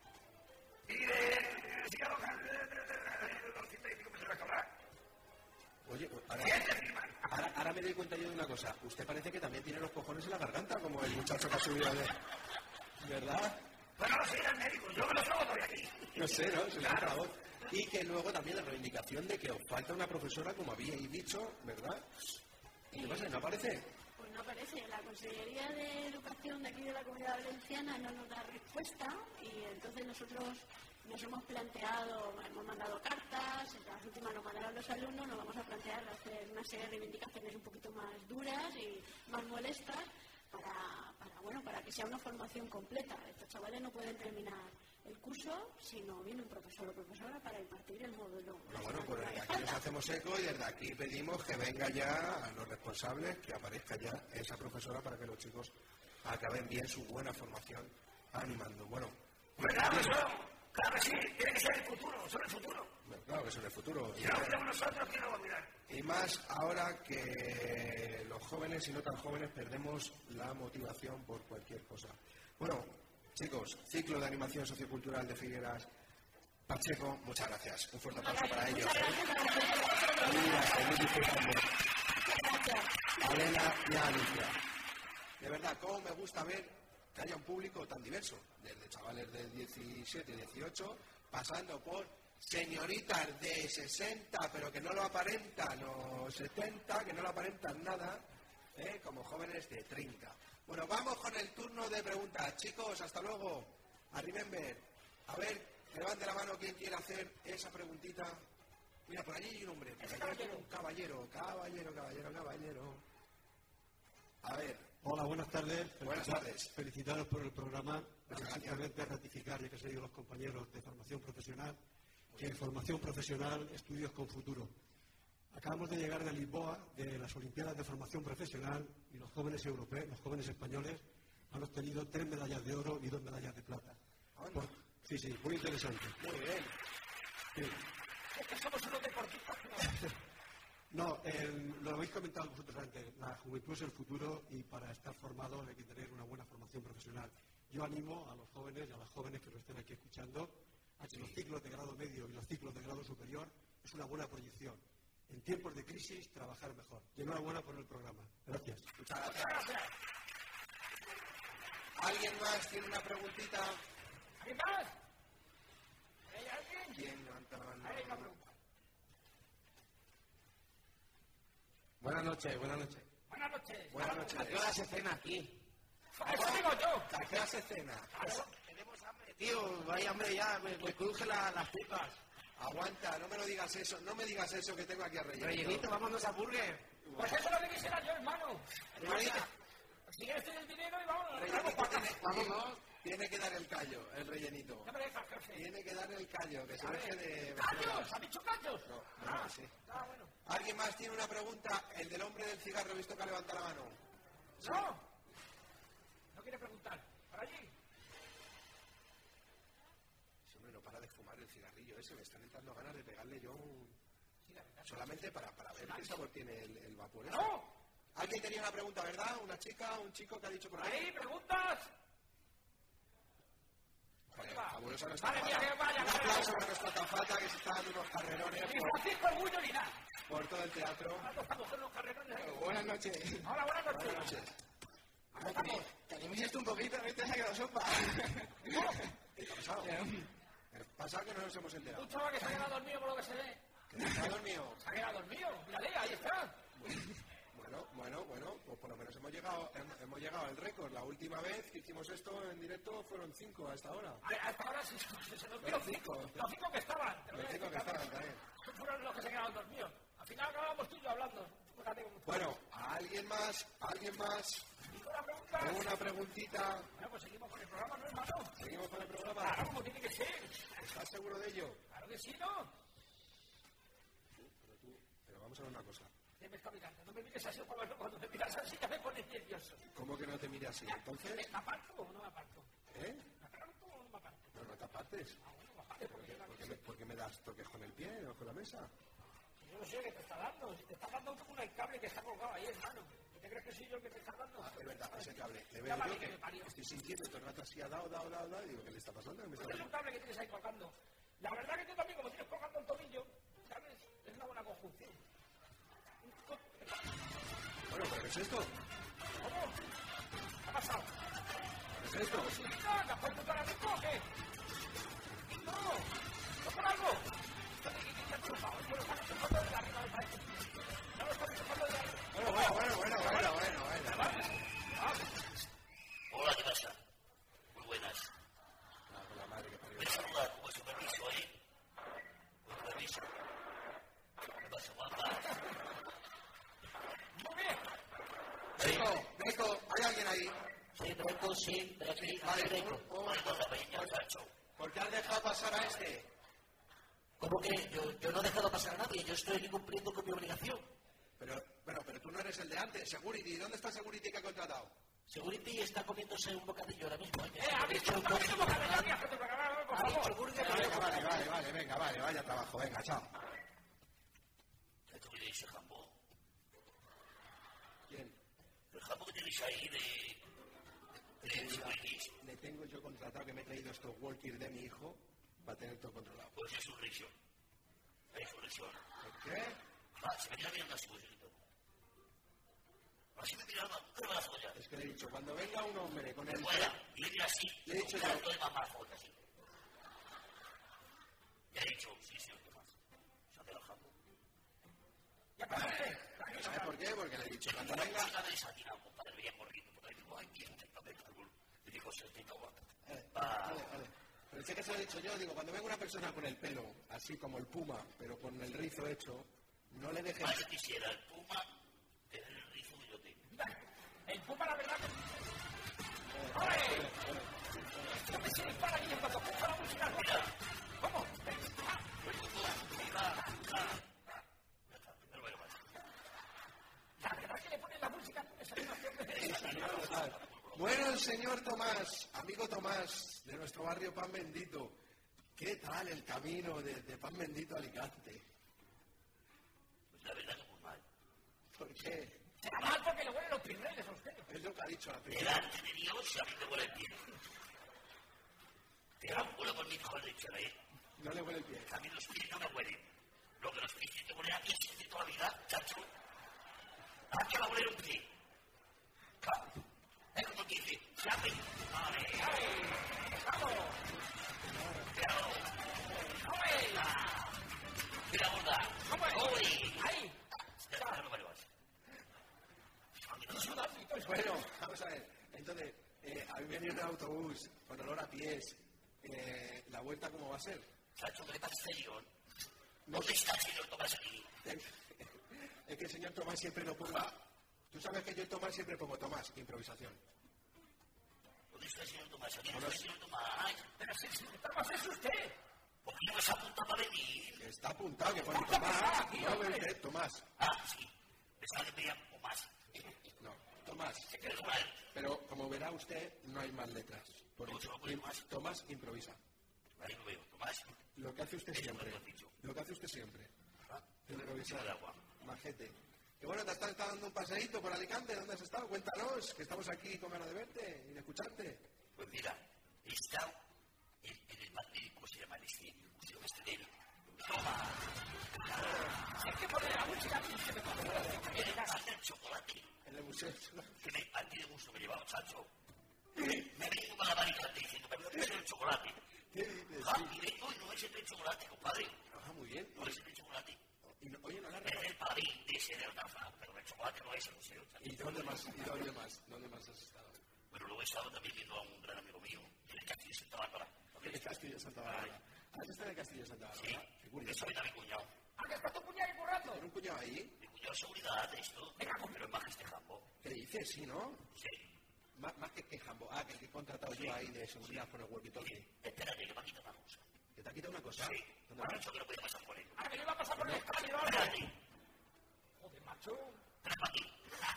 Y de... Si quiero los ciento y pico me se va a cobrar. Oye, ahora, ¿Quién te firma? ahora, ahora me doy cuenta yo de una cosa. Usted parece que también tiene los cojones en la garganta, como el muchacho que ha subido de... ¿Verdad? Bueno, no soy el médico, yo me lo trago todavía aquí. No sé, ¿no? Se le ha acabado. Y que luego también la reivindicación de que os falta una profesora, como habíais dicho, ¿verdad? ¿Y qué pasa? ¿No aparece? Pues no aparece. La Consellería de Educación de aquí de la Comunidad Valenciana no nos da respuesta y entonces nosotros nos hemos planteado, hemos mandado cartas, las últimas nos mandaron los alumnos, nos vamos a plantear hacer una serie de reivindicaciones un poquito más duras y más molestas para, para, bueno, para que sea una formación completa. Estos chavales no pueden terminar el curso si no viene un profesor o profesora para impartir el módulo. Bueno, bueno, pues desde aquí nos hacemos eco y desde aquí pedimos que venga ya a los responsables, que aparezca ya esa profesora para que los chicos acaben bien su buena formación animando. Bueno, Pues claro, eso, claro que sí, tiene que ser el futuro, son el futuro. bueno, claro que eso en el futuro. Si no lo hacemos nosotros, ¿quién lo va a mirar? Y más ahora que los jóvenes y no tan jóvenes perdemos la motivación por cualquier cosa. Bueno, chicos, ciclo de animación sociocultural de Figueras Pacheco, muchas gracias. Un fuerte aplauso para ellos. Y a seguir disfrutando. A Elena y a Alicia. De verdad, cómo me gusta ver que haya un público tan diverso, desde chavales de diecisiete, dieciocho, pasando por señoritas de sesenta, pero que no lo aparentan, o setenta, que no lo aparentan nada, ¿eh? Como jóvenes de treinta. Bueno, vamos con el turno de preguntas. Chicos, hasta luego. A Remember. A ver, levante la mano quien quiera hacer esa preguntita. Mira, por allí hay un hombre. Por allí hay un caballero, caballero, caballero, caballero. A ver. Hola, buenas tardes. Buenas Felicitar- tardes. Felicitaros por el programa. Muchas gracias. Simplemente ratificar, ya que se han ido los compañeros de formación profesional, que en formación profesional, estudios con futuro. Acabamos de llegar de Lisboa, de las Olimpiadas de Formación Profesional, y los jóvenes europeos, los jóvenes españoles, han obtenido tres medallas de oro y dos medallas de plata. Por- sí, sí, muy interesante. Muy bien. Sí. Es que somos unos deportistas. No, el- lo habéis comentado vosotros antes, la juventud es el futuro y para estar formados hay que tener una buena formación profesional. Yo animo a los jóvenes y a las jóvenes que lo estén aquí escuchando a que los ciclos de grado medio y los ciclos de grado superior es una buena proyección. en tiempos de crisis, trabajar mejor. Y enhorabuena por el programa. Gracias. Muchas gracias. ¿Alguien más tiene una preguntita? ¿Alguien más? ¿Hay alguien? ¿Quién levanta la mano? Hay una pregunta. Buenas noches, buenas noches. Buenas noches. Buenas noches. ¿A qué hora se cena aquí? Eso digo yo. ¿A qué hora se cena? Claro. Tenemos hambre, tío. Vaya hambre ya, me, me cruje la, las pipas. Aguanta, no me lo digas eso, no me digas eso que tengo aquí a rellenito. Rellenito, vámonos a burger. Pues eso es lo que quisiera yo, hermano. Rellenito. Si quieres tener el dinero y vamos, Rellenito vamos tiene, Vámonos. tiene que dar el callo, el rellenito. No me dejas, jefe. Tiene que dar el callo, que se deje de... ¡Callos! ¿Ha dicho callos? No, no, Ah, sí. ah, bueno. ¿Alguien más tiene una pregunta? El del hombre del cigarro, he visto que levanta la mano. No. No quiere preguntar. ¿Para allí? Ese hombre no para de fumar el cigarrillo ese, me están entrando ganas de pegarle yo un... Sí, la verdad. Solamente para, para ver qué sabor tiene el, el vapor ese. ¡No! ¿Alguien tenía una pregunta, verdad? ¿Una chica, un chico que ha dicho por ahí? ¿Ahí? ¿Preguntas? Joder, fabulosa nuestra Madre mía, azafata. que vaya, Un vaya. aplauso para nuestra azafata que se está dando unos carrerones Ni por, Francisco Orgullo ni nada. por todo el teatro. Vamos a coger los carrerones ahí. Buenas noches. Hola, buenas noches. Buenas noches. Vamos. Que animéis esto un poquito, ahorita se ha quedado sopa. ¿Qué ha pasado? ¿Qué pasa que no nos hemos enterado? Un chaval que se ha quedado dormido por lo que se ve. ¿Que se ha dormido? Se ha quedado dormido. Mírale, ahí está. Bueno, bueno, bueno, pues por lo menos hemos llegado, hem- hemos llegado al récord. La última vez que hicimos esto en directo fueron cinco a esta hora. A esta hora sí, se nos dio Los cinco. cinco. Los cinco que estaban. Te lo voy Los a cinco que explicar. estaban también. Esos fueron los que se quedaron dormidos. Al final acabamos tú y yo hablando. Fíjate cómo- Bueno, ¿a alguien más? ¿A alguien más? ¿Ninguna pregunta? ¿Tengo una preguntita? Bueno, pues seguimos con el programa, ¿no, hermano? ¿Seguimos con el programa? Claro, como tiene que ser. ¿Estás seguro de ello? Claro que sí, ¿no? Pero tú, pero vamos a ver una cosa. ¿Qué me está mirando? No me mires así, Juan Manuel, cuando me miras así ya me pones nervioso. ¿Cómo que no te mire así? Entonces, ¿Me aparto o no me aparto? ¿eh? ¿Me aparto o no me aparto? No, no te apartes. Ah, bueno, bájate, ¿Por porque qué, por qué me, por qué me das toques con el pie o con la mesa? yo no sé qué te está dando. Si te está dando como un cable que está colgado ahí, hermano. ¿Y te crees que soy yo el que te está dando? Ah, es verdad, ese cable. Le Ya veo vale, yo que que me parió. estoy sintiendo todo el rato así, ha dado, dado, dado, dado, y digo, ¿qué le está pasando? ¿Qué me está Pues es un pasando? cable que tienes ahí colgando. La verdad que tú también, como tienes colgando el tobillo, ¿sabes? Es una buena conjunción. Bueno, ¿pero qué es esto? ¿Cómo? ¿Qué ha pasado? ¿Qué es esto? ¿Te has puesto para rico o qué? No, no por algo. ¿Qué has chupado? Es que lo están enchufando de arriba del país. No lo están enchufando de arriba. Bueno, bueno, bueno, bueno, bueno, bueno, bueno. Hola, ¿qué pasa? Muy buenas. Ah, con la madre que parió. Voy a saludar con vuestro permiso, ¿eh? Con tu permiso. ¿Qué pasa, guapa? Muy bien. Greco, Greco, ¿hay alguien ahí? Sí, Greco, sí, pero aquí, Vale, Greco. un- un- Vale, con la peña, Sancho. ¿Por qué has dejado pasar a este? ¿Cómo que? Yo, yo no he dejado pasar a nadie, yo estoy aquí cumpliendo con mi obligación. Pero, bueno, pero tú no eres el de antes, Security. ¿Dónde está Security que ha contratado? Security está comiéndose un bocadillo ahora mismo. Eh, ¿has visto? ¿Has visto lo que ha venido aquí a hacer tu programa? Por Ha dicho favor. Burger Vale, que vale, vale, vale, venga, vale, vaya trabajo, venga, chao. ¿Qué te voy a decir, Jambo? ¿Quién? El Jambo que tenéis ahí de... de Security. Le tengo yo contratado que me he traído estos walkers de mi hijo para tener todo controlado. Pues es su risión. Es su risión. ¿Qué? Ah, se me queda mirando así, pues, así me miraba, ¿qué me la folla? Es que le he dicho, cuando venga un hombre con el... Fuera, y viene así, Le he dicho un yo. canto de mamazo, así. Y ha dicho, sí, sí, ¿qué más? Se ha quedado Jambo. Ya pasaste. ¿Sabes por qué? Porque le he dicho, cuando Una venga... cosa de esa tira, compadre, veía corriendo, por ahí digo, ay, mira, te cabe el árbol. Le digo, se te cago. Vale, vale, vale. Pero sé que se lo he dicho yo, digo, cuando venga una persona con el pelo, así como el puma, pero con el rizo hecho, no le dejes... Más quisiera el puma tener el rizo que yo tengo. El Puma, la verdad que... ¡Oye! No me sigues para aquí cuando escucho la música. Mira, ¿Cómo? Ah, pero bueno, más. la verdad que le pones la música con esa animación de... Bueno, el señor Tomás, amigo Tomás, de nuestro barrio Pan Bendito, ¿qué tal el camino de, de Pan Bendito a Alicante? Pues la verdad que muy mal. ¿Por qué? Será mal porque le huelen los pirreles a usted. Es lo que ha dicho la primera. Delante de Dios, a mí me huele el pie. Te da un culo por mi hijo de hecho, ¿eh? No le huele el pie. A mí los pies no me huelen. Lo que los pies te huelen aquí es de toda la Gus, con olor a pies. Eh, ¿La vuelta cómo va a ser? Chacho, ¿qué le pasa a este guión? ¿Dónde está el señor Tomás aquí? Es que el señor Tomás siempre lo ponga. Tú sabes que yo en Tomás siempre pongo Tomás, improvisación. ¿Dónde está el señor Tomás? Aquí no Bueno, está el señor Tomás. Pero si el señor Tomás es usted. ¿Por qué no me se apunta para venir? Está apuntado que pone Tomás. No ve usted, Tomás. Ah, sí. Pensaba que pedía Tomás. No, Tomás. Se quedó mal. Pero como verá usted, no hay más letras. Por No, eso, solo pone Tomás. Tomás improvisa. Ahí lo veo. Tomás. Lo que hace usted Eso siempre. me lo has dicho. Lo que hace usted siempre. Ajá. Improvisar. de agua. Majete. Que bueno, te has estado dando un paseíto por Alicante. ¿Dónde has estado? Cuéntanos, que estamos aquí con ganas de verte y de escucharte. Pues mira, he estado en, en el Madrid, ¿cómo se llama el este? El Museo este de... ¡Toma! Hay que poner la música aquí. Se me pone En el bar del chocolate. En el museo. Que me, a ti de gusto me llevaba, chacho. Me vengo para la barricada diciendo, pero no es el chocolate. ¿Qué dices? Ah, y vengo y no es el chocolate, compadre. Ah, muy bien. No es el chocolate. Y no- oye, no la Es el padrín de ese de Altafa, pero el chocolate no es el museo, chacho. ¿Y dónde más? ¿Y dónde más? ¿Dónde más has estado? Bueno, luego he estado también viendo a un gran amigo mío, en el Castillo de Santa Bárbara. En el Castillo de Santa Bárbara. ¿Has estado en el Castillo de Santa Bárbara? Sí, Qué curioso. eso viene a mi cuñado. ¿A qué está tu cuñado ahí currando? ¿Tiene un cuñado ahí? Mi cuñado de seguridad, esto. Venga, pero es más que este jambo. ¿Qué dices? Sí, ¿no? Sí. Más, más que que Jambo. Ah, que el que he contratado yo ahí de seguridad con el walkie-talkie. Espérate, que me ha quitado una cosa. ¿Que te ha quitado una cosa? Sí. ¿Dónde Me ha va? dicho que no podía pasar por él. Ahora que le iba a pasar por el estadio, ¿no? Espérate. Joder, macho. Trae para aquí.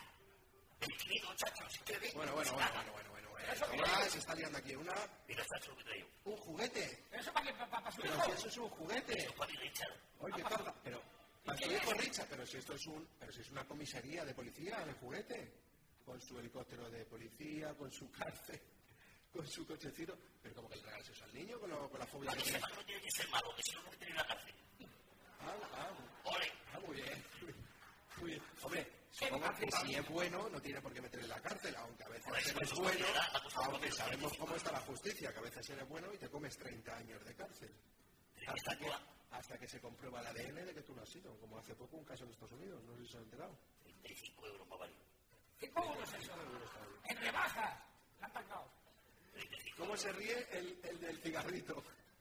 El querido, chacho, si te ve. Bueno, bueno, bueno, bueno, bueno, bueno, bueno. ¿Eso qué Tomás, es? se está liando aquí una... Mira, chacho, lo que traigo. Un juguete. ¿Eso para qué? ¿Para, para su Pero hijo? si eso es un juguete. Para mi Richard. Oye, Ah, carga. Pero... Para ¿Y tu qué hijo es? Richard, pero si esto es un... Pero si es una comisaría de policía, de juguete. Con su helicóptero de policía, con su cárcel, con su cochecito. Pero como que le regalas eso al niño con, lo- con la fobia Para que que tiene. sepa que no tiene que ser malo, que si no, no tiene en la cárcel. Ah, ah, Ole. ah, muy bien. Muy bien. Hombre, supongo que si es bueno, no tiene por qué meterle en la cárcel, aunque a veces Por eso, eres eso bueno, es la cosa, aunque lo que sabemos es. cómo está la justicia, que a veces eres bueno y te comes treinta años de cárcel. Tiene que Hasta estar que, toda. hasta que se comprueba el A D N de que tú no has sido, como hace poco un caso en Estados Unidos, no sé si se han enterado. treinta y cinco euros más vale. ¿Cinco euros eso? En rebajas. La han tangado. treinta y cinco ¿Cómo se ríe el, el del cigarrito?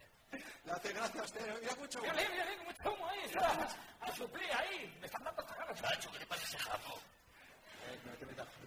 Le hace gracia a usted, mira mucho. Mira, mira, mira, cómo está humo ahí. A, a suplir ahí. Me están dando hasta ganas. Chacho, ¿qué le pasa a ese jambo? Eh, no te metas.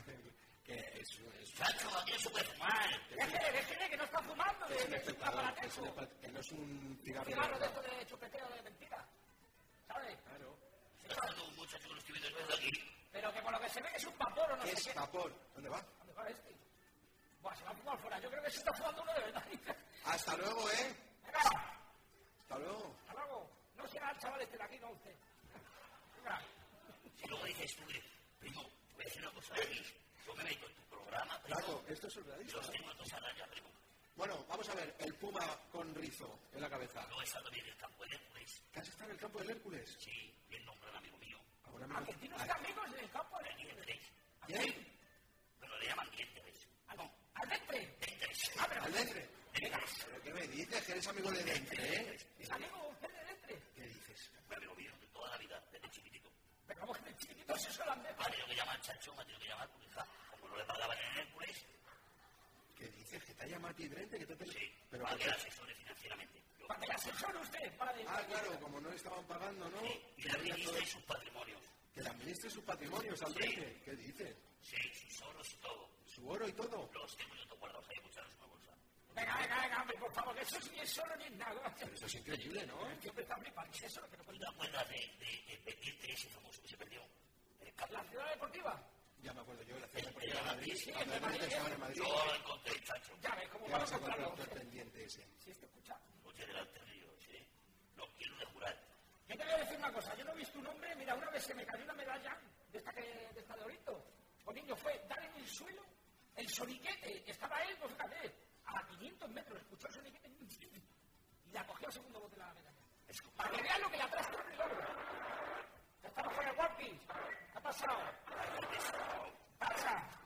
Que es, es, Chacho, aquí no se puede fumar. Déjele, déjele, que no está fumando. es un De, de su espectador, es un aparatejo. espe- que no es un cigarro. Cigarro de esto de chupeteo de mentira. ¿Sabes? Claro. Está dando un muchacho que lo estoy viendo desde aquí. Pero que por lo que se ve que es un vapor o no ¿Qué sé es qué. vapor? ¿Dónde va? ¿Dónde va este? Buah, se va a fumar fuera. Yo creo que se está fumando uno de verdad. Hasta luego, ¿eh? Venga, Hasta luego. hasta luego. No será el chaval este de aquí, no usted. Venga. Si luego dices tú, primo, voy a decir una cosa, Luis. Yo me meto en tu programa, primo. Claro, esto es Y surrealista. los tengo todos a raya, primo. Bueno, vamos a ver, el puma con rizo en la cabeza. Luego he estado también en el campo de Hércules. ¿Qué has estado en el campo del Hércules? Sí, bien nombrado amigo mío. Ahora Ah, que tiene usted amigos en el campo. Aquí en tres. ¿Quién? Bueno, le llaman dientes. Ah, no. ¿Al Dentre? Dientes. Ah, pero ¿Al Dentre? Dientes. ¿Pero qué me dices? ¿Que eres amigo de Dentre, eh? ¿es amigo usted de Dentre? ¿Qué dices? Fue amigo mío de toda la vida, desde chiquitito. Pero como que de chiquitito se suele andar. Me ha tenido que llamar Chacho, me ha tenido que llamar porque, ja, como no le pagaban en Hércules, ¿Qué dices? ¿Que te ha llamado a ti Drente? ¿Que te te... sí, Pero para ¿por que qué? la asesore financieramente. Yo, Para que le asesore usted. Para de... Ah, claro, como no le estaban pagando, ¿no? sí, y Que le había todo- administre sus patrimonios. Que le administre sus patrimonios al Drente. ¿Qué dices? Sí, sus oros y todo. ¿Su oro y todo? Los tengo yo todos guardados ahí, muchachos, en una bolsa. Venga, venga, venga, hombre, por favor, que eso ni es solo ni es nada. Pero eso es increíble, ¿no? El tío me está flipando. ¿Qué es eso? Que no ¿Y puede- te acuerdas de, de, de Pendiente, ese famoso que se perdió? En el campo. ¿La ciudad deportiva? Ya me acuerdo yo de la El- ciudad el deportiva de Madrid. sí, Cuando el el Drente Madrid, estaba en Madrid. Yo lo encontré, Chacho. Ya ves, ¿cómo ¿Qué vamos vas a a encontrar encontrarlo? el pendiente ese? Si esto escucha. Oye, delante de ellos, ¿eh? No quiero de jurar. Yo te voy a decir una cosa, yo no he visto un hombre, mira, una vez se me cayó una medalla de esta que de esta de orito. O niño fue dar en el suelo el soniquete, estaba él, pues fíjate, a quinientos metros, escuchó el soniquete y la cogió al segundo bote la medalla. Es para que vean lo que le atrás con el oro. Ya estamos con el Guapis. ¿Qué ha pasado? ¡Pasa!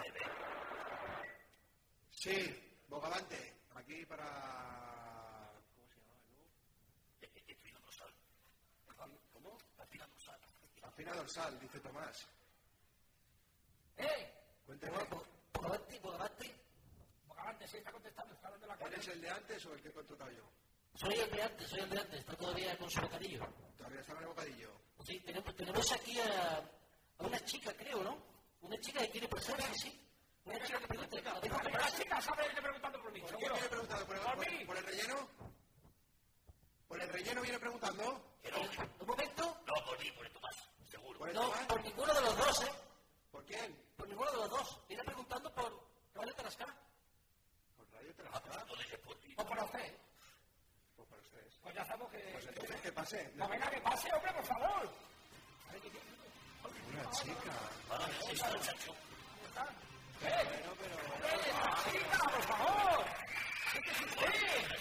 Sí, Bogavante. Aquí para... ¿Cómo se llamaba, no? Espina dorsal. ¿Cómo? Espina dorsal. La espina dorsal, dice Tomás. ¡Eh! Cuénteme. Bogavante, Bogavante. Bogavante. antes, sí, está contestando, está hablando de la ¿Eres el de antes o el que he contratado yo? Soy el de antes, soy el de antes, está todavía con su bocadillo. ¿Todavía está en el bocadillo? Sí, tenemos, tenemos aquí a, a una chica, creo, ¿no? Una chica que quiere pasar, sí, sí. Una chica que pregunta, claro. Pero la chica sabe que preguntando por mí. ¿Por qué viene preguntando? ¿Por el, ¿Por por, mí? por el relleno? ¿Por el relleno viene preguntando? Un momento. No, por mí, por el Tomás, seguro. ¿Por el No, Tomás? por ninguno de los dos, ¿eh? ¿Por quién? Por ninguno de los dos. Viene preguntando por Radio Tarascá. ¿Por Radio Tarascá? O por usted. Pues para ustedes. Pues ya sabemos que... Pues entonces que pase. No, venga, que pase, hombre, por favor. Una chica. Ah, sí, está el chacho. ¿Qué? ¡Hombre, esta chica, por favor! ¿Qué es usted?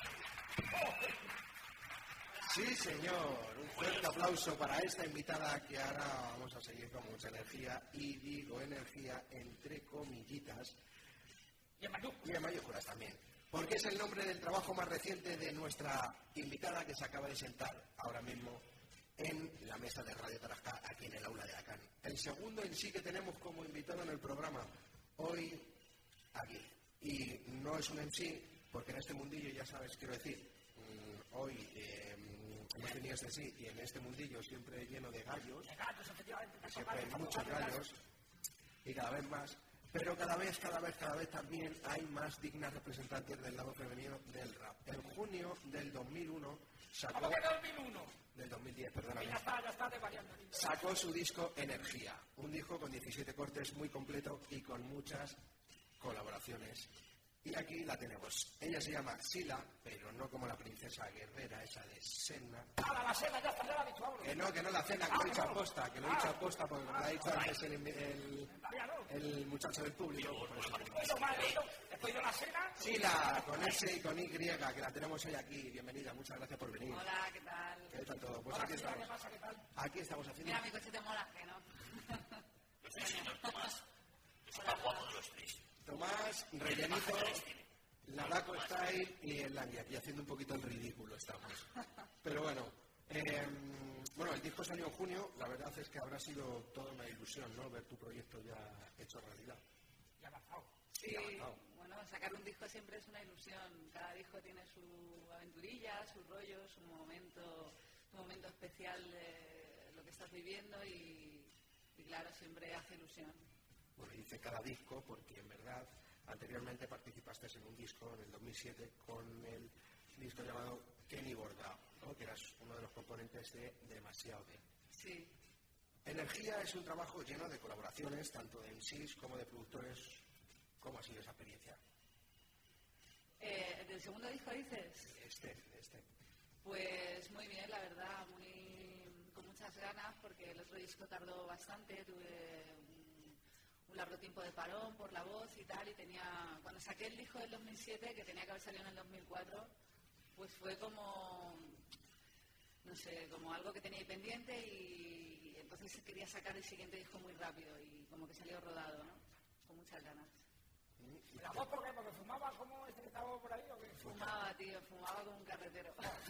Sí, señor. Un fuerte aplauso para esta invitada que ahora vamos a seguir con mucha energía. Y digo energía entre comillitas. Y en mayúsculas. Y en mayúsculas también. Porque es el nombre del trabajo más reciente de nuestra invitada que se acaba de sentar ahora mismo en la mesa de Radio Tarascá, aquí en el aula de Acán. El segundo en sí que tenemos como invitado en el programa hoy aquí. Y no es un M C, porque en este mundillo, ya sabes, quiero decir, mmm, hoy eh, hemos tenido este sí, y en este mundillo siempre lleno de gallos, De gallos, efectivamente. siempre hay muchos gallos, y cada vez más. Pero cada vez, cada vez, cada vez también hay más dignas representantes del lado femenino del rap. En junio del dos mil uno sacó... ¿Cómo que dos mil uno? Del dos mil diez, perdóname. Ya está, ya está desvariando. Sacó su disco Energía. Un disco con diecisiete cortes, muy completo y con muchas colaboraciones. Y aquí la tenemos. Ella se llama Sila, pero no como la princesa guerrera, esa de Senna. ¡Hala, la cena! Ya está, ya la ha dicho, vámonos. Que no, que no la cena, que lo he dicho a posta, que lo he dicho a posta porque me lo ha dicho antes el, el, el muchacho del público. Por eso. Bueno, vale, después de la cena... Sila, con S y con Y, que la tenemos hoy aquí. Bienvenida, muchas gracias por venir. Hola, ¿qué tal? ¿Qué tal todo? Pues Hola, aquí Sila, ¿qué estamos. pasa? ¿Qué tal? Aquí estamos haciendo... Mira, mi coche te mola, que no. Yo soy el señor Tomás. Es el más guapo de los tres. Tomás, rellenito, la Daco Style y el Langue, aquí haciendo un poquito el ridículo estamos. Pero bueno, eh, bueno, el disco salió en junio, la verdad es que habrá sido toda una ilusión, ¿no? Ver tu proyecto ya hecho realidad. Ya ha avanzado. Sí, Ya ha avanzado. bueno, sacar un disco siempre es una ilusión. Cada disco tiene su aventurilla, su rollo, su momento, su momento especial de lo que estás viviendo y, y claro, siempre hace ilusión. Bueno, hice cada disco porque en verdad anteriormente participaste en un disco en el dos mil siete con el disco llamado Kenny Bordao, ¿no? Que eras uno de los componentes de Demasiado Bien. Sí. Energía es un trabajo lleno de colaboraciones, tanto de M Cs como de productores. ¿Cómo ha sido esa experiencia? Eh, ¿Del segundo disco dices? Este, este. Pues muy bien, la verdad, muy con muchas ganas porque el otro disco tardó bastante, tuve un, un largo tiempo de parón por la voz y tal, y tenía, cuando saqué el disco del dos mil siete, que tenía que haber salido en el dos mil cuatro, pues fue como, no sé, como algo que tenía ahí pendiente y, y entonces quería sacar el siguiente disco muy rápido y como que salió rodado, ¿no? Con muchas ganas. ¿La voz por qué? ¿Porque fumaba como este que estaba por ahí o qué? Fumaba, tío, fumaba como un carretero.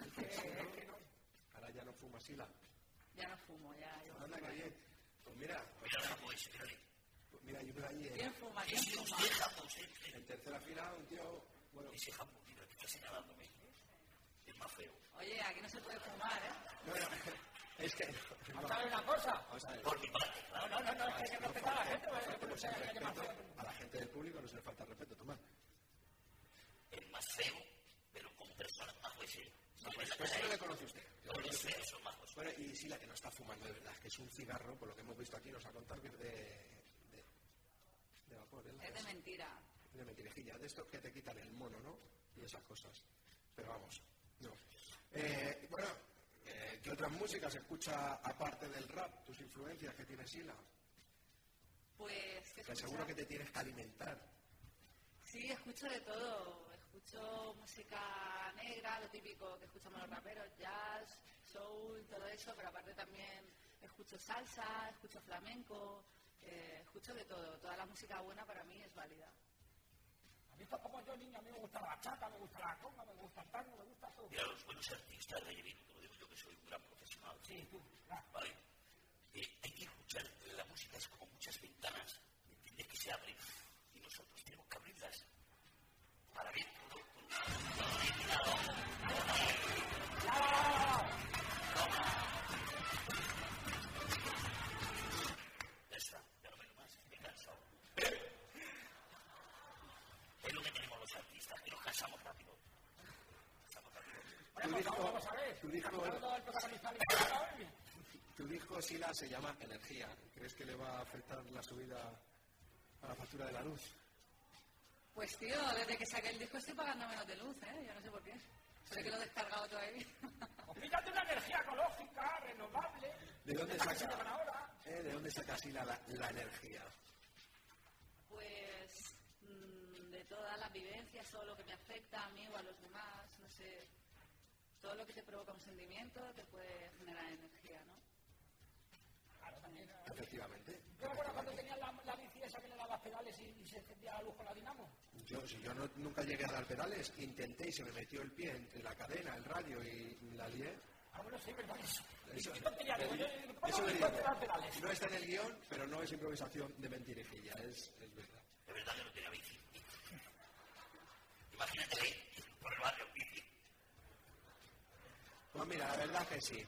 Ahora ya no fuma Sila. Ya no fumo, ya. ya Anda, que bien. Pues mira, Mira el jambo ese, mírale. pues mira, yo veo ahí ¿Quién en, fuma? ¿Quién Ese fuma? es el jambo, ese. en tercera fila un tío, bueno, Ese jambo, mira, que está señalándome. Es más feo. Oye, aquí no se puede fumar, ¿eh? no, no, es que... Vamos a ver una cosa. Vamos a ver. Por mi parte, No, claro. no, no, no, es que hay que respetar a la gente. ¿Vale? Que no sea que haya más feo. A la gente del público no se le falta el respeto, Tomás. Es más feo, pero como persona más feo. No, pues eso no le conoce usted. Todos los feos son majos. Bueno, y Sila, que no está fumando de verdad, que es un cigarro, por lo que hemos visto aquí, nos ha contado que es de, de, de vapor. ¿eh? Es de mentira. De mentirejilla, de estos que te quitan el mono, ¿no? Y esas cosas. Pero vamos, no. Eh, bueno, eh, ¿qué otras músicas escucha aparte del rap? ¿Tus influencias que tiene Sila? Pues, ¿qué Que escuchas? seguro que te tienes que alimentar. Sí, escucho de todo. Escucho música negra, lo típico que escuchamos los raperos, jazz, soul, todo eso, pero aparte también escucho salsa, escucho flamenco, eh, escucho de todo. Toda la música buena para mí es válida. A mí está como yo, niña, a mí me gusta la bachata, me gusta la conga, me gusta el tango, me gusta todo. Mira, los buenos artistas de Reyevino, te lo digo yo que soy un gran profesional. Sí, tú, claro. Vale. Eh, hay que escuchar, la música es como muchas ventanas, ¿me entiendes? Que se abren y nosotros tenemos que abrirlas. disco, vamos a ver. tu disco, Ricardo, el protagonista de la película. tu disco Sila se llama Energía. ¿Crees que le va a afectar la subida a la factura de la luz? Pues tío, desde que saqué el disco estoy pagando menos de luz, ¿eh? Yo no sé por qué. Sé que lo he descargado todavía. Pues fíjate una energía ecológica, renovable. ¿De dónde Esta que saca, se llaman ahora. eh, ¿de dónde saca Sila la, la energía? Pues mmm, de todas las vivencias, todo lo que me afecta a mí o a los demás, no sé. Todo lo que te provoca un sentimiento te puede generar energía, ¿no? Claro, también. Efectivamente. Yo me acuerdo cuando tenías la, la bici esa que le dabas pedales y, y se encendía la luz con la dinamo. Yo, si yo no, nunca llegué a dar pedales, intenté y se me metió el pie entre la cadena, el radio y la lié. Ah, bueno, sí, verdad eso. Eso, ¿Qué tontería digo? Yo- yo- ¿cómo eso no le me digo. puedes dar pedales? No está en el guión, pero no es improvisación de mentirijilla, es, es verdad. De verdad que no tenía bici. Imagínate ir por el barrio en bici. Pues mira, la verdad que sí.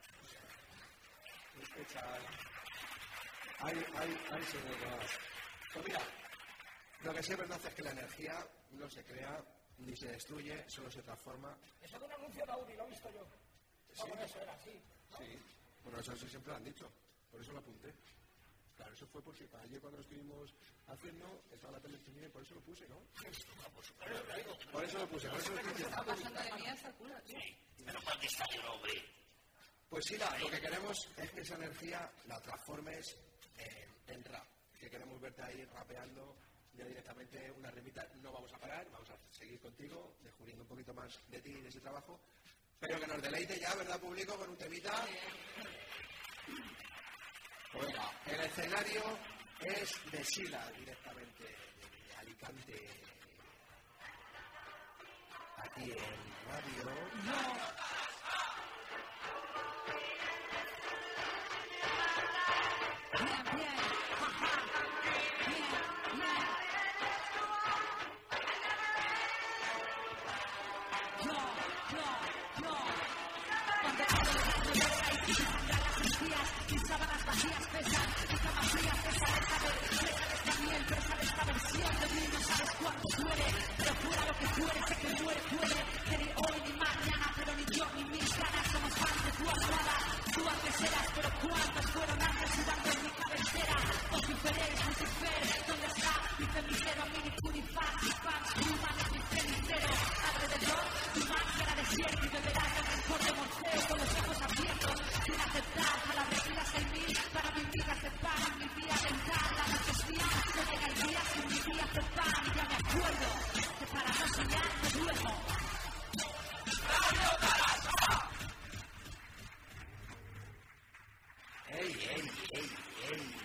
Escucha, hay, hay, hay seguro. Pues mira, lo que sí es verdad es que la energía no se crea ni se destruye, solo se transforma. Eso de un anuncio de Audi, lo he visto yo. Sí. Como eso era así. Sí, bueno, eso sí siempre lo han dicho, por eso lo apunté. Claro, eso fue porque ayer cuando lo estuvimos haciendo, estaba la tele encendida y por eso lo puse, ¿no? Por eso lo puse, por eso lo puse. Está pasando de mí hasta el culo, tío. Menos mal que está el hombre. Pues sí, la- lo que queremos es que esa energía la transformes en, en rap. Que queremos verte ahí rapeando ya directamente una remita. No vamos a parar, vamos a seguir contigo, descubriendo un poquito más de ti y de ese trabajo. Pero que nos deleite ya, ¿verdad, público? Con un temita. Pues venga, el escenario es de Sila, directamente de Alicante. Aquí en radio. ¡Ey, ey, ey, ey!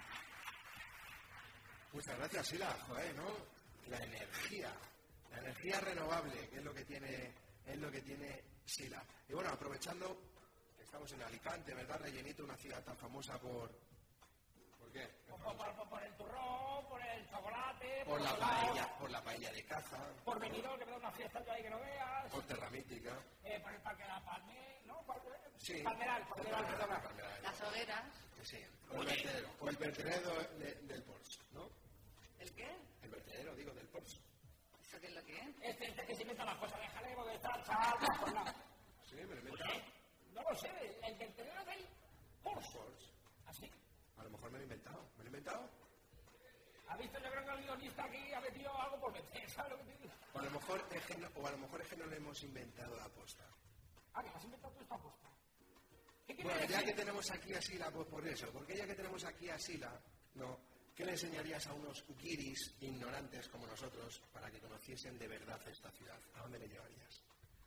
Muchas gracias, Sila. Joder, ¿no? La energía. La energía renovable, que es lo que tiene, es lo que tiene Sila. Y bueno, aprovechando que estamos en Alicante, ¿verdad? Rellenito, una ciudad tan famosa por... ¿Por qué? Por, por- por- por el turrón, por el chocolate, Por la el helado, paella, por la paella de caza, por Benidorm, que me da una fiesta yo ahí que no veas, por Terra Mítica. eh, por el Parque de la Palme, ¿no? Palme- Sí. Palmeral, Palmeral, perdona. Palmeral. Las hogueras. Que sí. O el vertedero. O el vertedero de- del Porsche, ¿no? ¿El qué? El vertedero, digo, del Porsche. ¿Eso qué es lo que es? Este, este que se inventa las cosas, déjale porque está chaval, pues nada. Sí, me lo he inventado. No lo sé, el vertedero del Porsche. Porsche. ¿Así? A lo mejor me lo he inventado. ¿Me lo he inventado? ¿Ha visto? Yo creo que el guionista aquí ha metido algo por meter, ¿sabes lo que te digo? O a lo mejor es que no, o a lo mejor es que no lo hemos inventado la aposta. Ah, que has inventado tú esta apuesta. ¿Qué quieres Bueno, ya decir? que tenemos aquí a Sila, pues por eso. Porque ya que tenemos aquí a Sila, ¿no? ¿Qué le enseñarías a unos guiris ignorantes como nosotros para que conociesen de verdad esta ciudad? ¿A dónde le llevarías?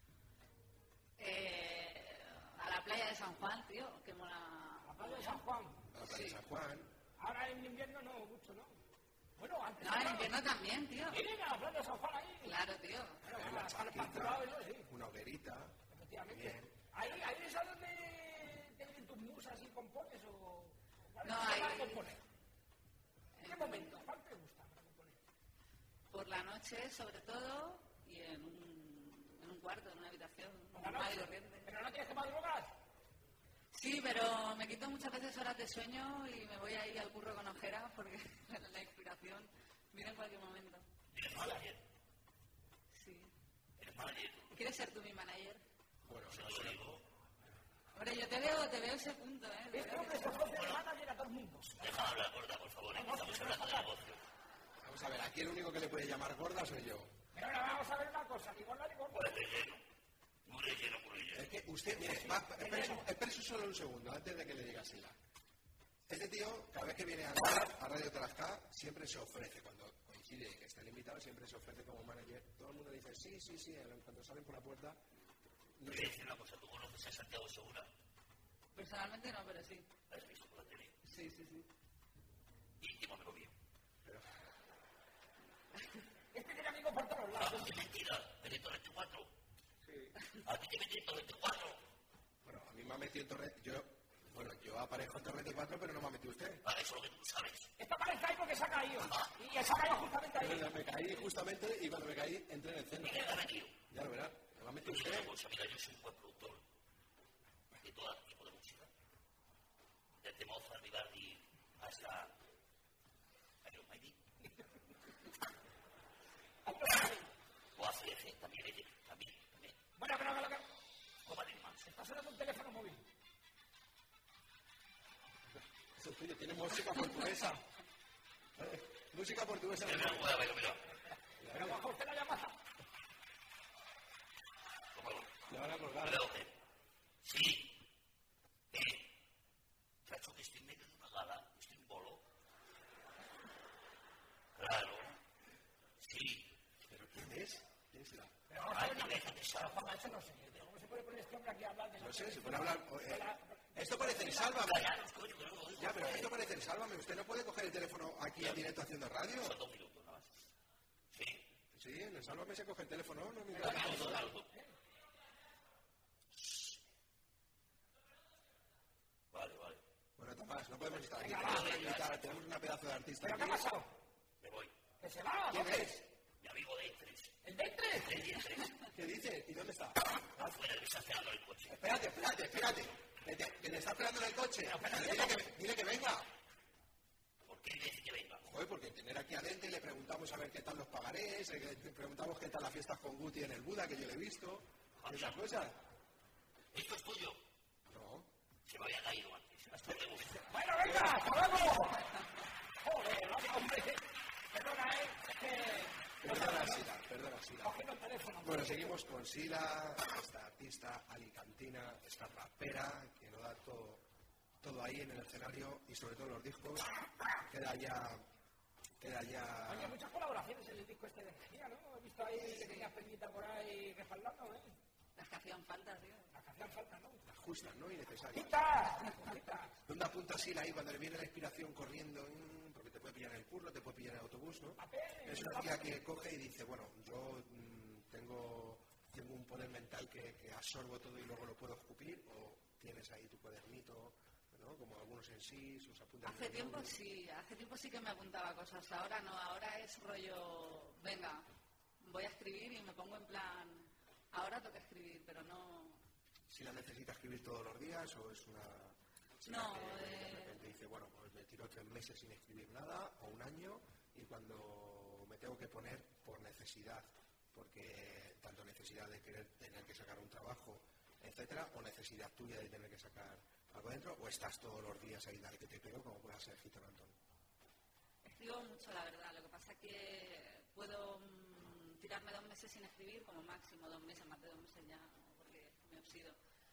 Eh, a la playa de San Juan, tío, que mola. La playa de San Juan. A la playa de San Juan. Ahora en invierno no, mucho, ¿no? Bueno, antes... No, en invierno también, tío. ¿Vienen a la playa de San Juan ahí? Claro, tío. Bueno, Eh, para- la para el chaqueta, pastorado, ¿no? Sí, una hoguerita. efectivamente. Bien. ¿Ahí, ahí es a donde te vienen tus musas y compones o...? ¿Cuál No, es ahí- para componer? ¿En qué momento? ¿Cuál te gusta para componer? Por la noche, sobre todo, y en un, en un cuarto, en una habitación, ¿Por la normal y noche? corriente. ¿Pero no tienes que madrugar? Sí, pero me quito muchas veces horas de sueño y me voy ahí al curro con ojeras porque la inspiración viene en cualquier momento. ¿Eres manager? Sí. ¿Eres manager? ¿Quieres ser tú mi manager? Bueno, se lo digo. Hombre, yo te veo, te veo ese punto, ¿eh? Te Este veo hombre que- se ofrece de manager a todo el mundo. Deja de hablar, gorda, por favor, ¿eh? que estamos hablando de negocio. Vamos a ver, aquí el único que le puede llamar gorda soy yo. Pero ahora vamos a ver una cosa, ni gorda ni gorda. Pues relleno. Muy relleno, muy relleno. Es que usted, mire, va, espere, espere solo un segundo, antes de que le diga Sila. Este tío, cada vez que viene a, a Radio Tarascá, siempre se ofrece, cuando coincide que está el invitado, siempre se ofrece como manager. Todo el mundo dice, sí, sí, sí, en cuanto salen por la puerta. Te voy a decir una cosa, ¿tú conoces a Santiago Segura? Personalmente no, pero sí. ¿Lo has visto por la tele? Sí, sí, sí. Íntimo amigo mío. Este tiene amigos por todos Ah, lados. qué mentira, me meto en veinticuatro. Sí. ¿A ti te metí en veinticuatro? Bueno, a mí me ha metido en Torre... Yo, bueno, yo aparezco en Torre veinticuatro, pero no me ha metido usted. Ah, eso es lo que tú sabes. Esto parece ahí porque se ha caído. Y se ha caído justamente ahí. Pero me caí justamente y cuando me caí entré en el centro. ¿Quién te ha metido? Ya lo verás, me va a meter Yo usted. una cosa, mira, yo soy un buen productor de todo tipo de música. Desde Mozart, Vivaldi, hasta Iron Maiden. O A C F, también, ella, también, también. Bueno, pero lo que... O Marilyn Manson. Está sonando un teléfono móvil. Eso es tuyo, tiene música portuguesa. ¿Vale? Música portuguesa. Mira, mira, mira, mira, mira. Pero baja usted la llamada. ¿Cómo lo? Le van a colgar. Mira, usted. Sí. Eh. Cacho, que estoy en medio de una gala, estoy en bolo. Claro. Sí. ¿Pero quién es? ¿Quién será? Pero vamos a ver una Ay, cosa. déjate, Sara. Juanma, eso no sé. Pero ¿cómo se puede poner este hombre aquí a hablar de... No sé, se puede hablar... eh, esto parece el Sálvame. Callaros, coño, que no lo digo. Ya, pero esto parece el Sálvame. Usted no puede coger el teléfono aquí en directo haciendo radio. Son dos minutos, nada más. Sí. Sí, en el Sálvame se coge el teléfono, no me Dos minutos, dos minutos. Vale, vale. Bueno, Tomás, no podemos estar aquí. Tenemos una invitada, tenemos una pedazo de artista ¿Pero qué ha aquí. pasado? Me voy. ¿Que se va? ¿Quién ¿Dónde? es? Mi amigo de tres. ¿El de tres? De diez tres. ¿Qué dice? ¿Y dónde está? Afuera, que está esperando el coche. Espérate, espérate, espérate. Que te, que te está esperando en el coche. Dile que, dile que venga. ¿Por qué me dice que venga? Joder, porque tener aquí adentro y le preguntamos a ver qué tal los pagarés, eh, le preguntamos qué tal las fiestas con Guti en el Buda, que yo le he visto, esas cosas. ¿Esto es tuyo? No. Se me había caído antes. Hasta luego. Bueno, venga, hasta luego. Joder, vaya, hombre. Perdona, ¿eh? Es que... Perdona, Sila, perdona, Sila. Cogiendo el teléfono. Bueno, seguimos con Sila, esta artista alicantina, esta rapera, que lo da todo, todo ahí en el escenario y sobre todo los discos. Queda ya... Queda ya... Oye, muchas colaboraciones en el disco este de energía, ¿no? He visto ahí que tenías Peñita por ahí respaldando, ¿eh? Las que hacían falta, tío. Las que hacían falta, ¿no? Las justas, ¿no? Y necesarias. ¡Quita! ¡Quita! ¿Dónde apunta Sila ahí cuando le viene la inspiración corriendo? mm, Porque te puede pillar en el curro, te puede pillar en el autobús, ¿no? Es una tía que coge y dice, bueno, yo mm, tengo, tengo un poder mental que, que absorbo todo y luego lo puedo escupir, o tienes ahí tu cuadernito, ¿no? Como algunos en sí, sus apuntes. Hace tiempo sí, hace tiempo sí que me apuntaba cosas. Ahora no, ahora es rollo, venga, voy a escribir y me pongo en plan, ahora toca escribir, pero no... Si la necesita escribir todos los días o es una... chica No, que eh, de repente dice, bueno, pues me tiro tres meses sin escribir nada o un año y cuando me tengo que poner por necesidad, porque tanto necesidad de querer tener que sacar un trabajo, etcétera, o necesidad tuya de tener que sacar algo dentro, o estás todos los días ahí, dale que te pego, como pueda ser Gitano Antón. Escribo mucho, la verdad. Lo que pasa es que puedo mm, tirarme dos meses sin escribir, como máximo dos meses, más de dos meses ya, porque me oxido.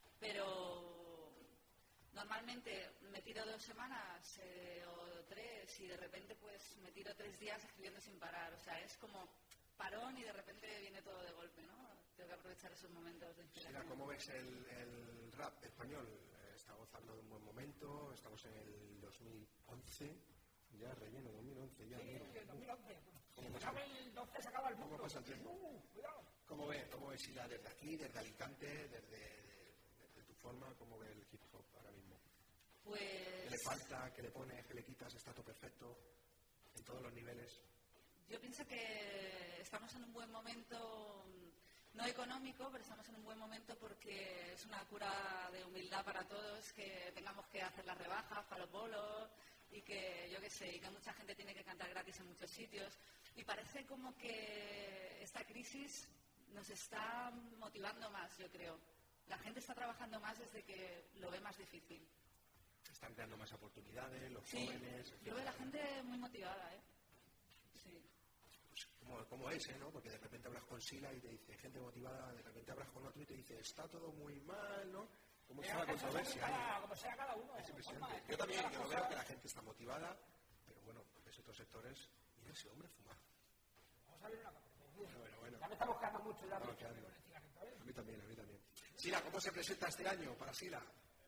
Pero normalmente me tiro dos semanas eh, o tres y de repente pues me tiro tres días escribiendo sin parar. O sea, es como parón y de repente viene todo de golpe, ¿no? Tengo que aprovechar esos momentos de inspiración. Mira, ¿cómo ves el, el rap español? Eh, Está gozando de un buen momento, estamos en el dos mil once, ya relleno, dos mil once, ya. Sí, mira. el dos mil once. ¿Cómo Si pasa? acaba el doce, se acaba el mundo. ¿Cómo pasa el tiempo? Uh, cuidado. ¿Cómo ves, cómo ves Sila desde aquí, desde Alicante, desde, desde tu forma, cómo ves el hip hop ahora mismo? Pues... ¿Qué le falta, qué le pones, qué le quitas? ¿Está todo perfecto en todos los niveles? Yo pienso que estamos en un buen momento, no económico, pero estamos en un buen momento porque es una cura de humildad para todos, que tengamos que hacer las rebajas para los bolos y que, yo qué sé, y que mucha gente tiene que cantar gratis en muchos sitios. Y parece como que esta crisis nos está motivando más, yo creo. la gente está trabajando más desde que lo ve más difícil. Están creando más oportunidades, los Sí, jóvenes... yo veo a la gente muy motivada, ¿eh? Sí. Pues como, como ese, ¿no? Porque de repente hablas con Sila y te dice gente motivada, de repente hablas con otro y te dice está todo muy mal, ¿no? Como está la controversia ahí. Como sea cada uno. Es impresionante. Yo también, yo veo que la gente está motivada, pero bueno, ves otros sectores, mira ese hombre fuma. Vamos a ver una cosa. Bueno, bueno. Ya me está buscando mucho ya. No, claro. A mí también, a mí también. Sila, ¿cómo se presenta este año para Sila?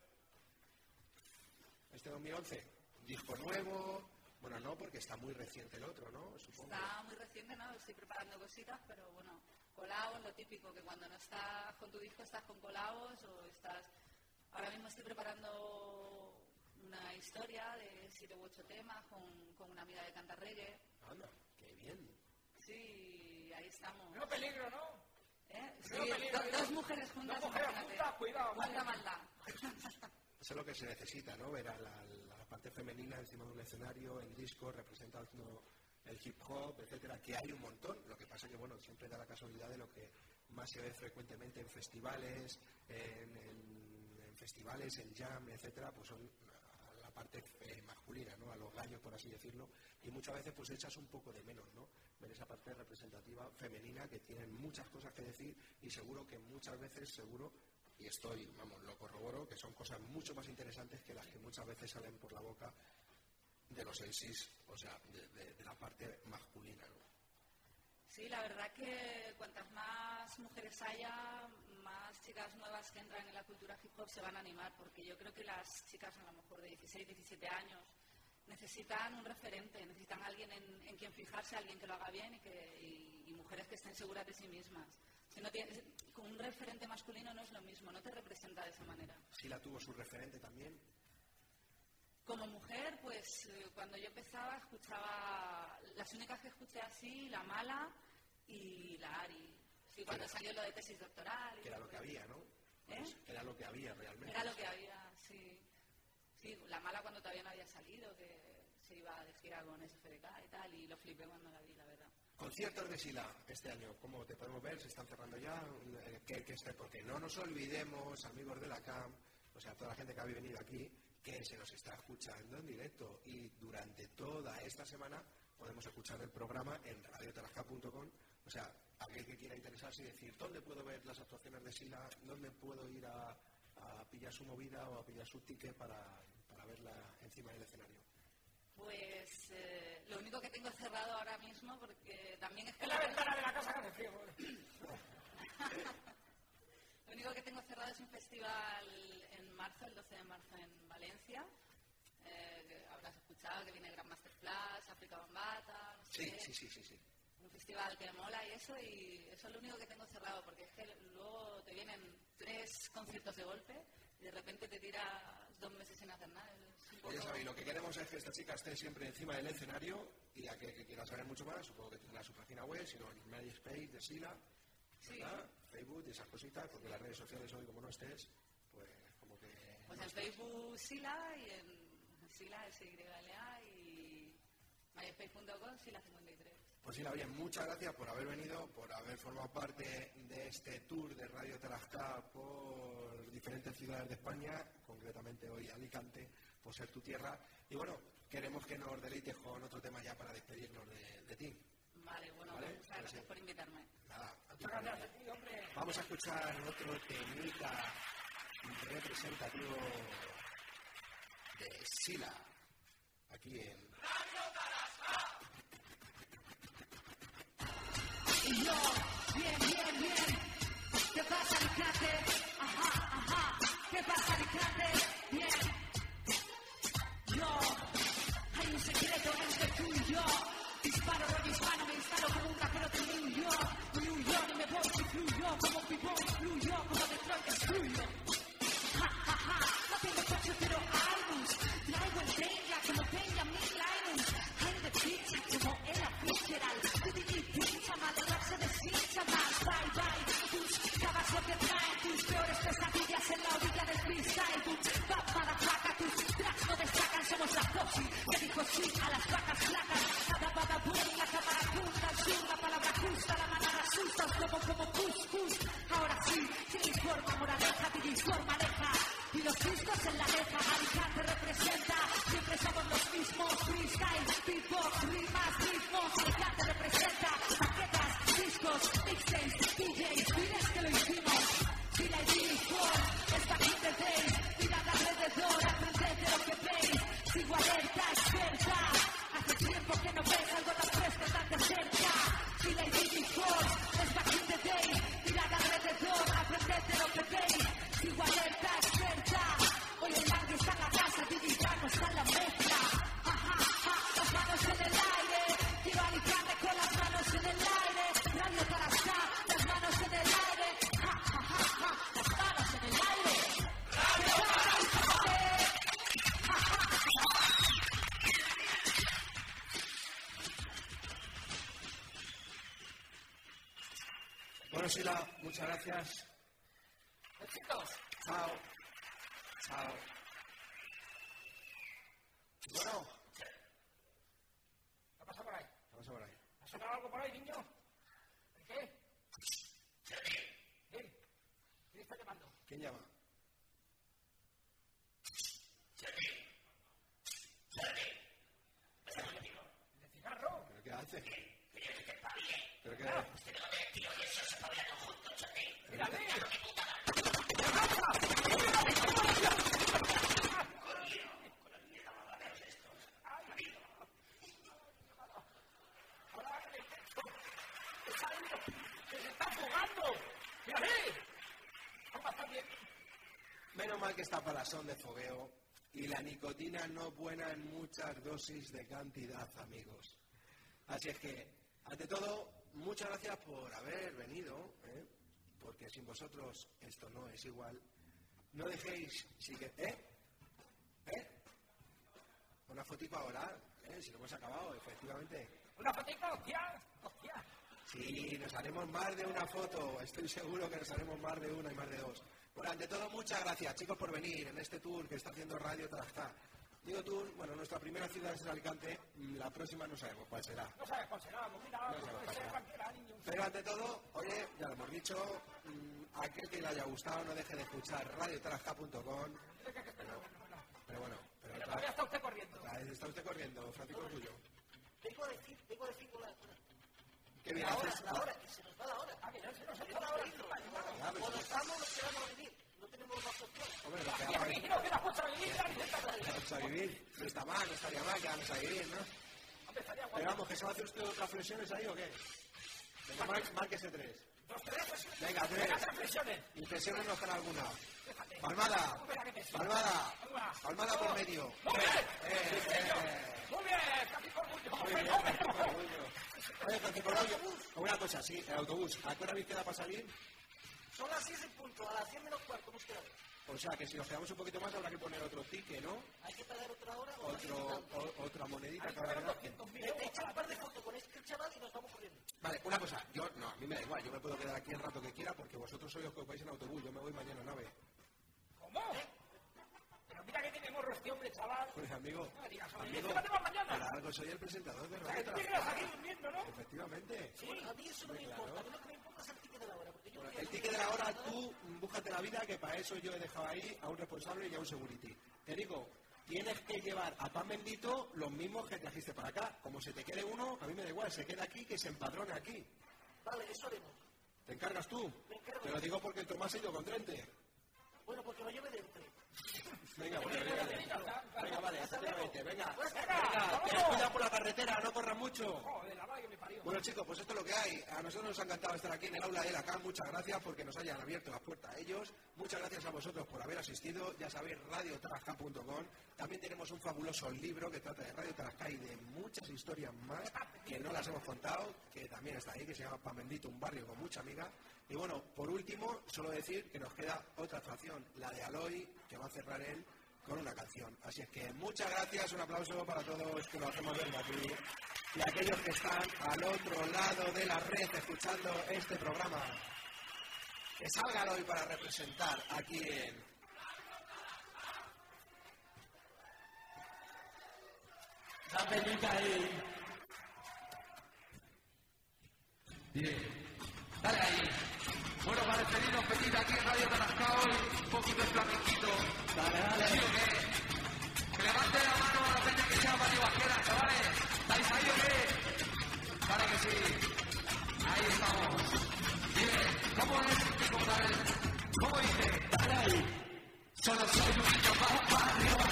Este dos mil once, disco nuevo, bueno, no, porque está muy reciente el otro, ¿no? Supongo. Está muy reciente, ¿no? Estoy preparando cositas, pero bueno, colaos, lo típico, que cuando no estás con tu disco estás con colaos o estás... Ahora mismo estoy preparando una historia de siete u ocho temas con, con una amiga de Canta Reggae. Anda, qué bien. Sí, ahí estamos. No peligro, ¿no? ¿Eh? Sí, No peligro, do, dos mujeres juntas, dos mujeres imagínate. juntas, cuidado. Cuánta maldad. Eso es lo que se necesita, ¿no? Ver a la, la parte femenina encima de un escenario, en disco, representando el hip hop, etcétera, que hay un montón. Lo que pasa que, bueno, siempre da la casualidad de lo que más se ve frecuentemente en festivales, en, en, en festivales, en jam, etcétera, pues son la parte eh, masculina, ¿no? A los gallos, por así decirlo, y muchas veces pues echas un poco de menos, ¿no? Ver esa parte representativa femenina que tienen muchas cosas que decir y seguro que muchas veces, seguro, y estoy, vamos, lo corroboro, que son cosas mucho más interesantes que las que muchas veces salen por la boca de los M Cs, o sea, de, de, de la parte masculina, ¿no? Sí, la verdad que cuantas más mujeres haya, más chicas nuevas que entran en la cultura hip hop se van a animar, porque yo creo que las chicas a lo mejor de dieciséis, diecisiete años necesitan un referente, necesitan alguien en, en quien fijarse, alguien que lo haga bien y, que, y, y mujeres que estén seguras de sí mismas. Si no tienes, con un referente masculino no es lo mismo, no te representa de esa manera. ¿Sila tuvo su referente también? Como mujer, pues eh, cuando yo empezaba escuchaba, las únicas que escuché así, La Mala y la Ari. Sí, cuando Era, salió lo de tesis doctoral. Que era lo que había, ¿no? ¿Eh? Pues era lo que había realmente. Era lo que había, sí. Sí, La Mala cuando todavía no había salido, que se iba de gira con S F D K y tal, y lo flipé cuando la vi, la verdad. Conciertos de Sila este año, ¿cómo te podemos ver? ¿Se están cerrando ya? ¿Qué, qué está? Porque no nos olvidemos, amigos de la C A M, o sea, toda la gente que habéis venido aquí, que se nos está escuchando en directo y durante toda esta semana podemos escuchar el programa en radio tarasca punto com. O sea, aquel que quiera interesarse y decir, ¿dónde puedo ver las actuaciones de Sila? ¿Dónde puedo ir a, a pillar su movida o a pillar su ticket para, para verla encima del escenario? Pues eh, lo único que tengo cerrado ahora mismo, porque también es que... En la ventana de la casa que hace frío. Lo único que tengo cerrado es un festival en marzo, el doce de marzo en Valencia. Eh, que habrás escuchado que viene Grandmaster Flash, África Bambata, no sé Sí, qué. sí, sí, sí, sí. Un festival que mola y eso, y eso es lo único que tengo cerrado, porque es que luego te vienen tres conciertos de golpe y de repente te tiras dos meses sin hacer nada. Es un Pues ya poco- sabéis, lo que queremos es que esta chica esté siempre encima del escenario y a que, que quiera saber mucho más, supongo que tendrá su página web, sino en MySpace de Sila, ¿verdad? Facebook y esas cositas, porque las redes sociales hoy, como no estés, pues como que... Pues no en estés. Facebook Sila y en Sila S Y L A y myspace punto com Sila cincuenta y tres. Pues Sila, oye, muchas gracias por haber venido, por haber formado parte de este tour de Radio Tarasca por diferentes ciudades de España, concretamente hoy Alicante, por ser tu tierra. Y bueno, queremos que nos deleites con otro tema ya para despedirnos de, de ti. Vale, bueno, Vale, pues muchas pues gracias sí. por invitarme. Nada, a ti, Muchas gracias María. a ti, hombre. Vamos a escuchar otro temita representativo de Sila, aquí en... Y yo, bien, bien, bien. ¿Qué pasa, Alicante? Ajá, ajá. ¿Qué pasa, Alicante? Bien. Yo, hay un secreto entre tú y yo. Disparo, rollo hispano, me instalo como un rapero de New York. New York, y me voy si fluyo, como un pibón fluyo, como Detroit destruyo. Ja, ja, ja. No tengo coche, pero álbums. Traigo el Benja como Benjamin Linus. En de pizza como en la Fitzgerald. Y pincha mal, el rap se deshincha más. Bye, bye. Tus cabas lo que traen, tus peores pesadillas en la orilla del freestyle. Tus papada placa, tus tracks no destacan. Somos la Foxy que dijo sí a las vacas flacas. Cada bada boom, la cámara punta al sur. La palabra justa, la manada asusta. Os como como cuscus. Ahora sí, se informa moraleja. visor maneja y los discos en la letra. Alicante representa, siempre somos los mismos. Freestyle, beatbox, rimas, ritmos. Alicante representa, maquetas, discos, mixtapes, D Js. Diles que lo hicimos. Si la división es back in the days, mirad alrededor, aprended de lo que veis. Sigo alerta, experta. Hace tiempo que no ves algo tan fresco, tan de cerca. Si la división es back in the days, mirad alrededor, aprended de lo que veis. Sigo alerta, experta. Hoy el mangue está en la casa, División no está en la mezcla. Ajá, ajá, las manos en el aire. Quiero Alicante con las manos en el aire. Radio Tarasca, las manos en el aire. Ja, ja, ja, ja, las manos en el aire. Radio Tarasca. Ja, ja, ja. Bueno, Sila, muchas gracias. Besitos. Chao. Chao. Bueno. ¿Qué pasa por ahí? ¿Qué pasa por ahí? ¿Ha sonado algo por ahí, niño? ¿Qué? ¿Quién? ¿Quién está llamando? ¿Quién llama? ¿De cigarro? ¿Pero qué hace? ¿Pero qué Ah. hace? ¡Mira, mira! Menos mal que está para son de fogueo y la nicotina no es buena en muchas dosis de cantidad, amigos. Así es que, ante todo, muchas gracias por haber venido, ¿eh? Porque sin vosotros esto no es igual. No dejéis, si que, ¿eh? ¿Eh? Una fotico ahora, ¿eh? Si lo hemos acabado, efectivamente. ¿Una fotico? ¡Hostia! ¡Hostia! Sí, nos haremos más de una foto, estoy seguro que nos haremos más de una y más de dos. Bueno, ante todo, muchas gracias, chicos, por venir en este tour que está haciendo Radio Tarasca. Digo tour, bueno, nuestra primera ciudad es Alicante, la próxima no sabemos cuál será. No sabes cuál será, pues mira, No sabes puede cuál ser será. cualquiera, niño. Pero ante todo, oye, ya lo hemos dicho, mmm, aquel que le haya gustado no deje de escuchar radio tarasca punto com. Pero, pero bueno, pero Pero todavía está usted corriendo. otra vez está usted corriendo, Francisco Orgullo. Vengo a decir, vengo a decir con la... Qué bien la hora, haces. la hora, que se nos va la hora. Ah, que ya se nos ha Se ido nos la va hora. la hora. Ah, pero O nos sí. vamos o nos quedamos a vivir. No tenemos más opción. Hombre, lo que Y haga aquí ahí. no queda mucho a vivir, ya, ni está claro. Vamos a vivir. No está mal, no estaría mal, quedarnos a vivir, ¿no? Hombre, estaría guay. Pero vamos, ¿que se va a hacer usted otras flexiones ahí o qué? Venga, mar- márquese tres. Dos, tres, pues, Venga, tres. venga, tres flexiones. Impresiones no para alguna. Déjate. Palmada. Espera que te siga. Palmada. Venga. Palmada por medio. Muy bien. Eh, Sí, señor. eh. Muy bien, Francisco Orgullo. Muy bien, Francisco Orgullo. Oye, Francisco Orgullo, una cosa, sí, el autobús. ¿A qué hora habéis quedado para salir? Son las seis en punto, a las diez menos cuarto hemos quedado. O sea, que si nos quedamos un poquito más habrá que poner otro ticket, ¿no? Hay que pagar otra hora o Otro, o- otra monedita que habrá que dar. Me he hecho un par de fotos con este chaval y nos vamos corriendo. Vale, una cosa, yo, no, a mí me da igual, yo me puedo quedar aquí el rato que quiera porque vosotros sois los que os vais en autobús, yo me voy mañana en nave. ¿Cómo? Pero mira que tiene morro este hombre, chaval. Pues amigo, No me digas, oye, amigo, ¿qué te vas mañana? para algo soy el presentador de O sea, que Radio tú te quedas Tarasca. aquí durmiendo, ¿no? Efectivamente. Bueno, a mí eso no me Claro. importa. A mí lo que me importa es el ticket de la hora. Porque yo El ticket de la hora, tú mm, búscate la vida, que para eso yo he dejado ahí a un responsable y a un security. Te digo, tienes que llevar a pan bendito los mismos que trajiste para acá. Como se te quede uno, a mí me da igual, se queda aquí, que se empadrone aquí. Vale, eso haremos. ¿Te encargas tú? Me encargo. Te lo digo porque el Tomás ha ido con Trente. Bueno, porque lo lleve dentro. Venga, bueno, venga, venga, venga, vale, efectivamente, venga, Pues venga, venga, ten vamos. cuidado por la carretera, no corras mucho. Joder, la madre que me parió. Bueno, chicos, pues esto es lo que hay. A nosotros nos ha encantado estar aquí en el aula de la C A M. Muchas gracias porque nos hayan abierto las puertas a ellos. Muchas gracias a vosotros por haber asistido. Ya sabéis, radio tarasca punto com. También tenemos un fabuloso libro que trata de Radio Tarasca y de muchas historias más que no las hemos contado, que también está ahí, que se llama Pan Bendito, un barrio con mucha amiga. Y bueno, por último, solo decir que nos queda otra actuación, la de Aloy, que va a cerrar él con una canción. Así es que muchas gracias, un aplauso para todos que lo hacemos desde aquí y aquellos que están al otro lado de la red escuchando este programa. Que salgan hoy para representar aquí en... La pelita ahí. Bien. Dale ahí. Bueno, para despedirnos, Petit, aquí en Radio Tarasca hoy. poquito el flamenquito. Dale, dale. ¿Sí o qué? Que levante la mano a la peña que sea Mario Vaquera, chavales. ¿Estáis ahí o qué? Claro que sí. Ahí estamos. Bien, ¿cómo es? ¿Cómo dice? Dale ahí. Solo soy un niño más barrio.